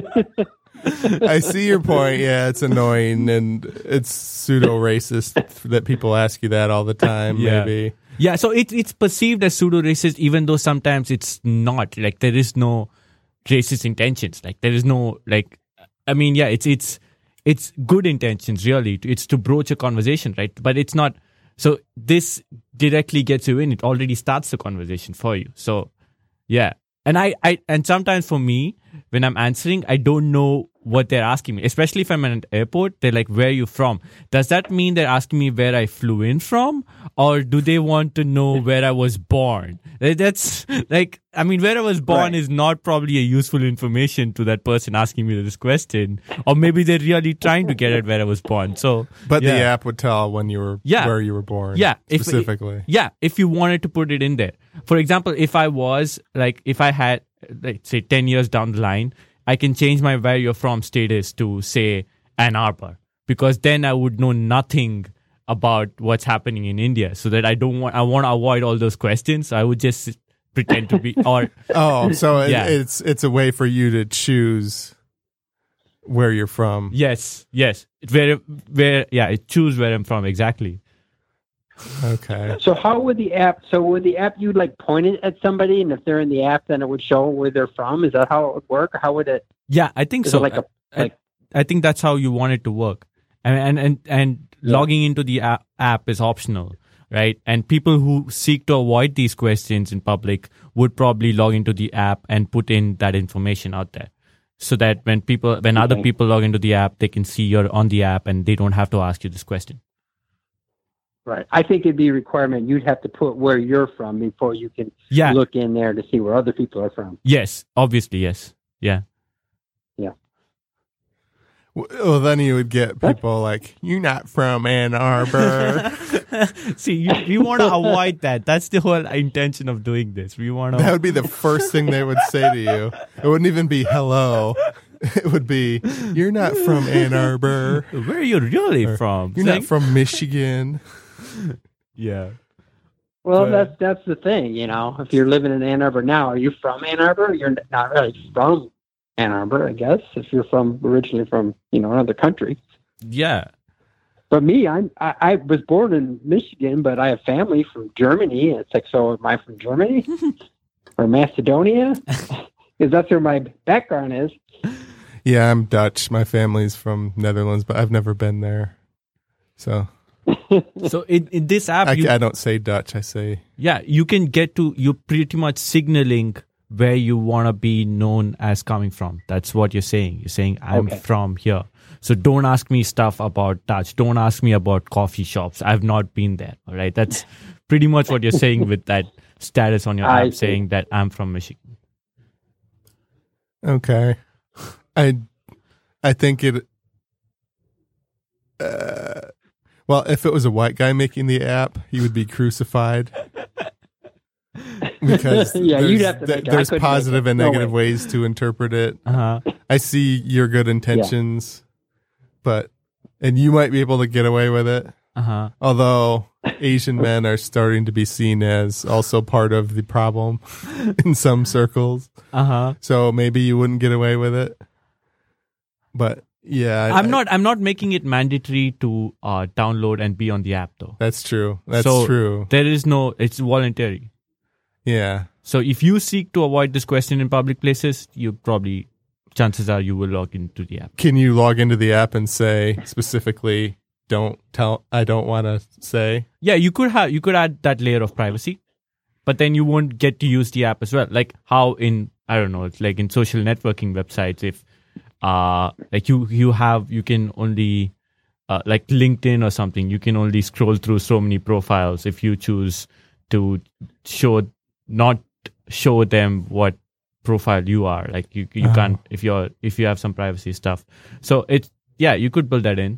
I see your point. Yeah, it's annoying and it's pseudo racist that people ask you that all the time. Yeah. Maybe. Yeah, so it, it's perceived as pseudo-racist, even though sometimes it's not. Like, there is no racist intentions. Like, there is no, like, I mean, yeah, it's it's it's good intentions, really. It's to broach a conversation, right? But it's not. So this directly gets you in. It already starts the conversation for you. So, yeah. And I, I and sometimes for me, when I'm answering, I don't know what they're asking me. Especially if I'm at an airport, they're like, where are you from? Does that mean they're asking me where I flew in from? Or do they want to know where I was born? That's like, I mean, where I was born Right. is not probably a useful information to that person asking me this question. Or maybe they're really trying to get at where I was born. So, But yeah. the app would tell when you were Yeah. where you were born. Yeah, if- specifically. Yeah, if you wanted to put it in there. For example, if I was like, if I had, like, say, ten years down the line, I can change my where you're from status to say Ann Arbor, because then I would know nothing about what's happening in India. So that I don't want, I want to avoid all those questions. So I would just pretend to be, or Oh, so it, Yeah. it's it's a way for you to choose where you're from. yes, yes, where, where, yeah, choose where I'm from exactly. Okay. So how would the app? So would the app you like point it at somebody, and if they're in the app, then it would show where they're from? Is that how it would work? Or how would it? Yeah, I think Is so. it like a I- like? I think that's how you want it to work. And and and, and Yeah. logging into the app, app is optional, right? And people who seek to avoid these questions in public would probably log into the app and put in that information out there. so that when people, when Okay. other people log into the app, they can see you're on the app and they don't have to ask you this question. Right. I think it'd be a requirement. You'd have to put where you're from before you can Yeah. look in there to see where other people are from. Yes. Obviously. Yes. Yeah. Well, then you would get people like, "You're not from Ann Arbor." See, you, we want to avoid that. That's the whole intention of doing this. We want That to. would be the first thing they would say to you. It wouldn't even be hello. It would be, "You're not from Ann Arbor. Where are you really Or, from? You're Saying- not from Michigan." Yeah. Well, But- that's that's the thing, you know. If you're living in Ann Arbor now, are you from Ann Arbor? You're not really from Ann Arbor, I guess. If you're from originally from, you know, another country. Yeah. But me, I'm I, I was born in Michigan, but I have family from Germany. It's like, so am I from Germany or Macedonia? Because that's where my background is. Yeah, I'm Dutch. My family's from Netherlands, but I've never been there. So So in, in this app, I, you, I don't say Dutch. I say, yeah, you can get to, you're pretty much signaling where you want to be known as coming from. That's what you're saying. You're saying, I'm Okay. from here. So don't ask me stuff about Dutch. Don't ask me about coffee shops. I've not been there. All right. That's pretty much what you're saying with that status on your I app see. saying that I'm from Michigan. okay. I I think it. Uh, well, if it was a white guy making the app, he would be crucified. Because Yeah, there's, you'd have to th- make it. I there's couldn't make positive it. and No negative way. ways to interpret it. Uh-huh. I see your good intentions, but and you might be able to get away with it. Uh-huh. Although Asian men are starting to be seen as also part of the problem in some circles, Uh-huh. so maybe you wouldn't get away with it. But yeah, I- I'm not I'm not making it mandatory to uh, download and be on the app though. That's true. That's So, true. There is no, it's voluntary. Yeah. So if you seek to avoid this question in public places, you probably, chances are you will log into the app. Can you log into the app and say specifically, "Don't tell"? I don't want to say. Yeah, you could have, you could add that layer of privacy, but then you won't get to use the app as well. Like how in, I don't know, it's like in social networking websites, if, uh, like you, you have, you can only, uh, like LinkedIn or something, you can only scroll through so many profiles if you choose to show, not show them what profile you are. Like you, you Oh. can't, if you're, if you have some privacy stuff. So it's, yeah, you could build that in.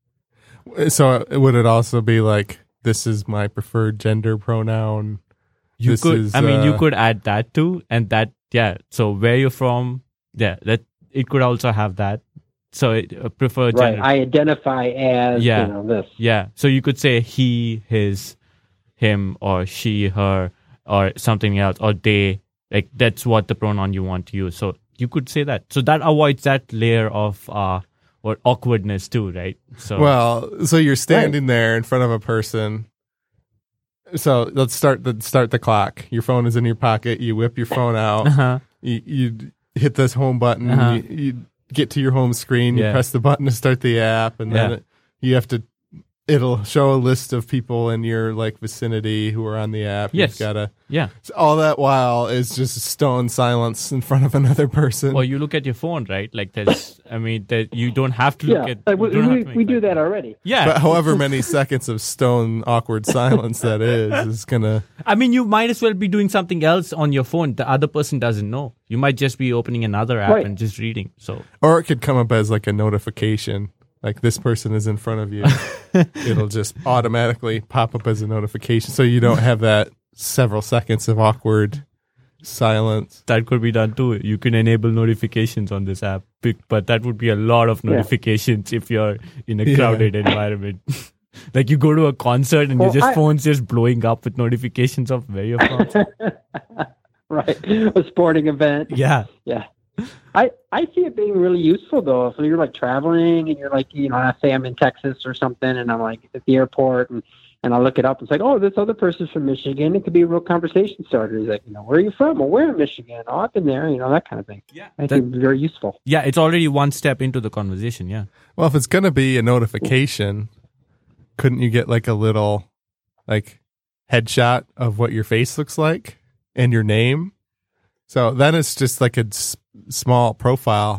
So would it also be like, "This is my preferred gender pronoun"? You This could, is, I mean, you uh, could add that too, and that, yeah. So where you're from, yeah, that it could also have that. So it uh, preferred Right. gender, I identify as, Yeah. you know, this. yeah. So you could say he, his, him, or she, her, or something else, or they. Like that's what the pronoun you want to use. So you could say that. So that avoids that layer of uh, or awkwardness too, right? So Well, so you're standing there in front of a person. So let's start the start the clock. Your phone is in your pocket. You whip your phone out. uh-huh. you, you hit this home button. Uh-huh. You, you get to your home screen. You Yeah. press the button to start the app, and then Yeah. it, you have to. It'll show a list of people in your like vicinity who are on the app. Yes. You've gotta. yeah. So all that while is just stone silence in front of another person. Or you look at your phone, right? Like there's, I mean, that you don't have to look Yeah. at. Like, we you don't have we, to make we do that. that already. Yeah. But however many seconds of stone awkward silence that is is gonna. I mean, you might as well be doing something else on your phone. The other person doesn't know. You might just be opening another app Right. and just reading. So Or it could come up as like a notification. Like this person is in front of you. It'll just automatically pop up as a notification. So you don't have that several seconds of awkward silence. that could be done too. You can enable notifications on this app, Big- but that would be a lot of Yeah. notifications if you're in a Yeah. crowded environment. Like you go to a concert and Well, your just I- phone's just blowing up with notifications of where you're from. Right. A sporting event. Yeah. Yeah. I, I see it being really useful though. If you're like traveling and you're like, you know, I say I'm in Texas or something and I'm like at the airport and, and I look it up and it's like, oh, this other person's from Michigan. It could be a real conversation starter. He's like, you know, where are you from? Well, we're in Michigan. Oh, I've been there, you know, that kind of thing. Yeah. I think it's very useful. Yeah. It's already one step into the conversation. Yeah. Well, if it's going to be a notification, couldn't you get like a little like headshot of what your face looks like and your name? So then it's just like a s- small profile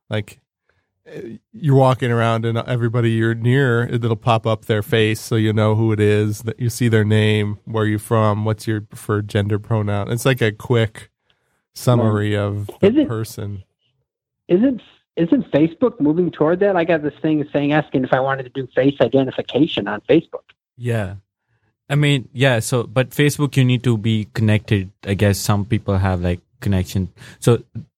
Like uh, you're walking around and everybody you're near, it'll pop up their face so you know who it is, that you see their name, where you're from, what's your preferred gender pronoun. It's like a quick summary of the Is it- person. Isn't isn't Facebook moving toward that? I got this thing saying asking if I wanted to do face identification on Facebook. Yeah. I mean, yeah, so, but Facebook, you need to be connected. I guess some people have like connection. So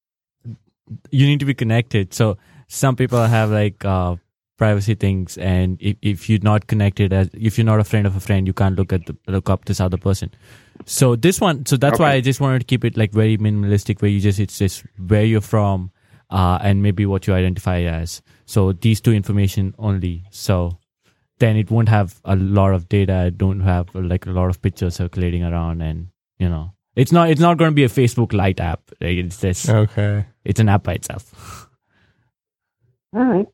you need to be connected. So some people have like uh, privacy things. And if, if you're not connected, as if you're not a friend of a friend, you can't look at the, look up this other person. So this one, so that's Okay. why I just wanted to keep it like very minimalistic, where you just, it's just where you're from, uh, and maybe what you identify as. So these two information only. So then it won't have a lot of data. I don't have like a lot of pictures circulating around, and you know, it's not, it's not going to be a Facebook Lite app. Like, it's just, Okay. it's an app by itself. All right.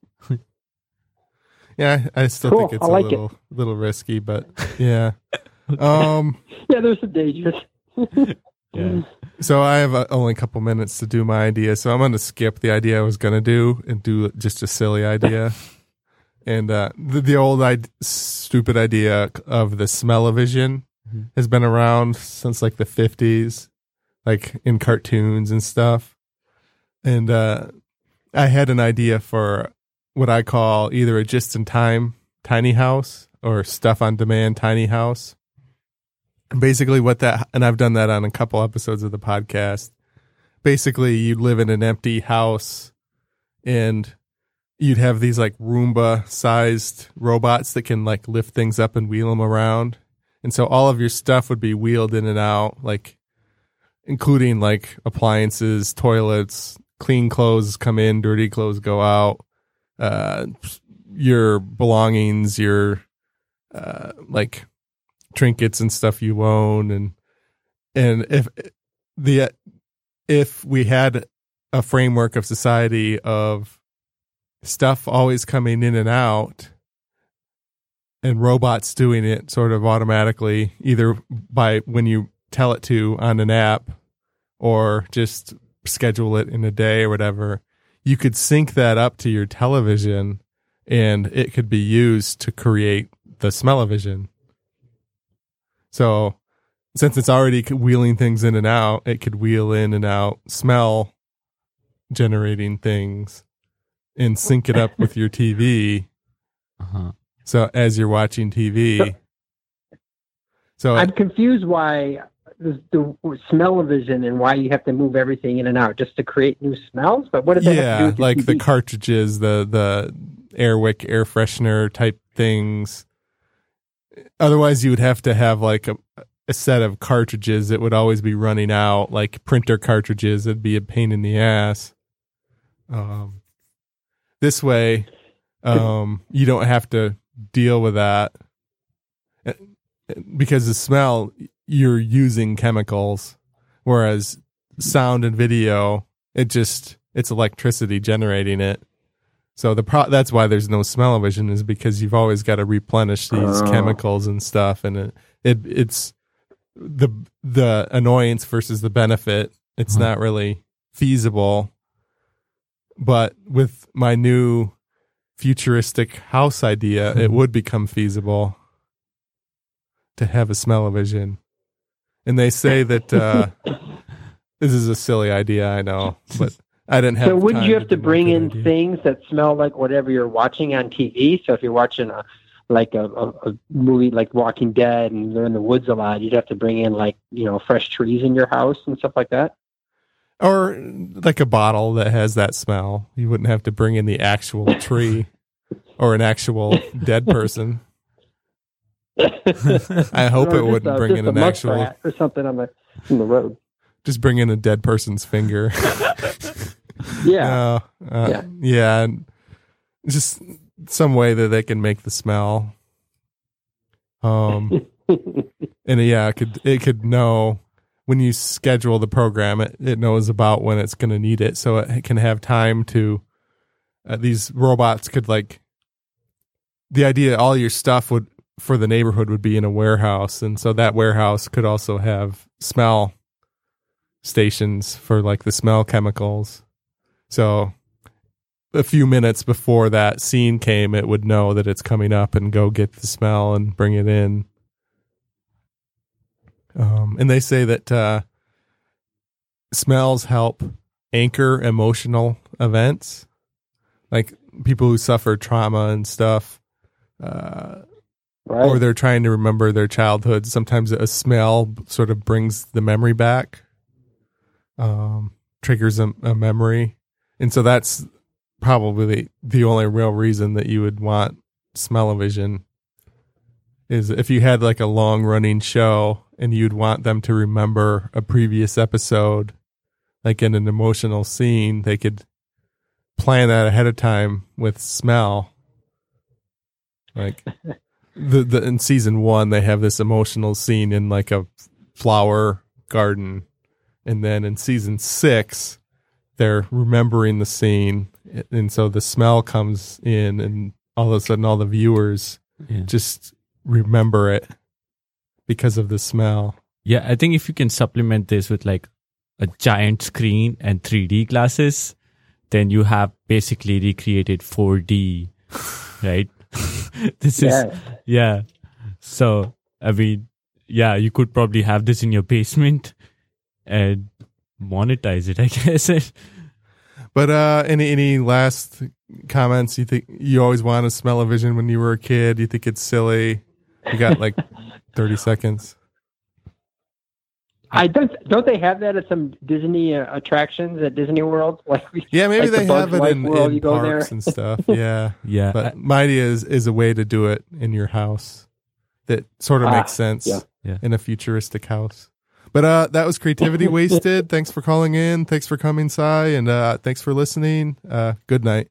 Yeah, I still Cool. think it's I a like it. little little risky, but yeah. Um Yeah, there's some dangers. Yeah. so I have uh, only a couple minutes to do my idea, so I'm going to skip the idea I was going to do and do just a silly idea. And uh the, the old I- stupid idea of the smell-o-vision Mhm. has been around since like the fifties, like in cartoons and stuff. And uh I had an idea for what I call either a just-in-time tiny house or stuff-on-demand tiny house. And basically what that, and I've done that on a couple episodes of the podcast. Basically, you live in an empty house and you'd have these like Roomba-sized robots that can like lift things up and wheel them around. And so all of your stuff would be wheeled in and out, like including like appliances, toilets, clean clothes come in, dirty clothes go out. Uh, your belongings, your uh, like trinkets and stuff you own, and and if the if we had a framework of society of stuff always coming in and out, and robots doing it sort of automatically, either by when you tell it to on an app, or just schedule it in a day or whatever. You could sync that up to your television and it could be used to create the smell-o-vision. So since it's already wheeling things in and out, it could wheel in and out smell generating things and sync it up with your T V. Uh-huh. So as you're watching T V. So I'm confused why the, the smell-o-vision and why you have to move everything in and out just to create new smells. But what does that have to do yeah, with the like T V? the cartridges, the the Airwick air freshener type things. Otherwise, you would have to have like a, a set of cartridges that would always be running out, like printer cartridges. It'd be a pain in the ass. Um, this way, um, you don't have to deal with that because the smell, you're using chemicals, whereas sound and video, it just it's electricity generating it. So the pro- that's why there's no smell-o-vision, is because you've always got to replenish these Oh. chemicals and stuff, and it, it it's the the annoyance versus the benefit. It's Uh-huh. not really feasible. But with my new futuristic house idea, it would become feasible to have a smell-o-vision. And they say that uh, this is a silly idea, I know, but I didn't have. So wouldn't time you have to come up bring with in an idea. things that smell like whatever you're watching on T V? So if you're watching a like a, a, a movie like Walking Dead and they're in the woods a lot, you'd have to bring in like, you know, fresh trees in your house and stuff like that. Or like a bottle that has that smell. You wouldn't have to bring in the actual tree or an actual dead person. I hope Or it just wouldn't a- bring just in a an actual. muskrat or something on the on the road. Just bring in a dead person's finger. Yeah. Uh, uh, Yeah. yeah. And just some way that they can make the smell. Um, and yeah, it could it could know when you schedule the program. It, it knows about when it's going to need it, so it can have time to. Uh, these robots could like. The idea, all your stuff would for the neighborhood would be in a warehouse, and so that warehouse could also have smell stations for like the smell chemicals. So a few minutes before that scene came, it would know that it's coming up and go get the smell and bring it in. Um, and they say that uh, smells help anchor emotional events, like people who suffer trauma and stuff, uh, Right. or they're trying to remember their childhood. Sometimes a smell sort of brings the memory back, um, triggers a, a memory. And so that's probably the only real reason that you would want smell-o-vision, is if you had like a long running show and you'd want them to remember a previous episode, like in an emotional scene, they could plan that ahead of time with smell. Like the, the in season one, they have this emotional scene in like a flower garden. And then in season six, they're remembering the scene. And so the smell comes in, and all of a sudden all the viewers Yeah. just remember it because of the smell. Yeah, I think if you can supplement this with like a giant screen and three D glasses, then you have basically recreated four D, right? This is, Yes. yeah. So, I mean, yeah, you could probably have this in your basement and monetize it, I guess. But uh, any any last comments? You think you always want to smell-o-vision when you were a kid? You think it's silly? You got like thirty seconds. I don't. Don't they have that at some Disney uh, attractions at Disney World? Like, Yeah, maybe like the they Bugs have it Life in, World, in you go parks there. and stuff. Yeah, Yeah. but my idea is is a way to do it in your house that sort of Ah, makes sense yeah. Yeah. in a futuristic house. But uh, that was Creativity Wasted. Thanks for calling in. Thanks for coming, Cy, and uh, thanks for listening. Uh, good night.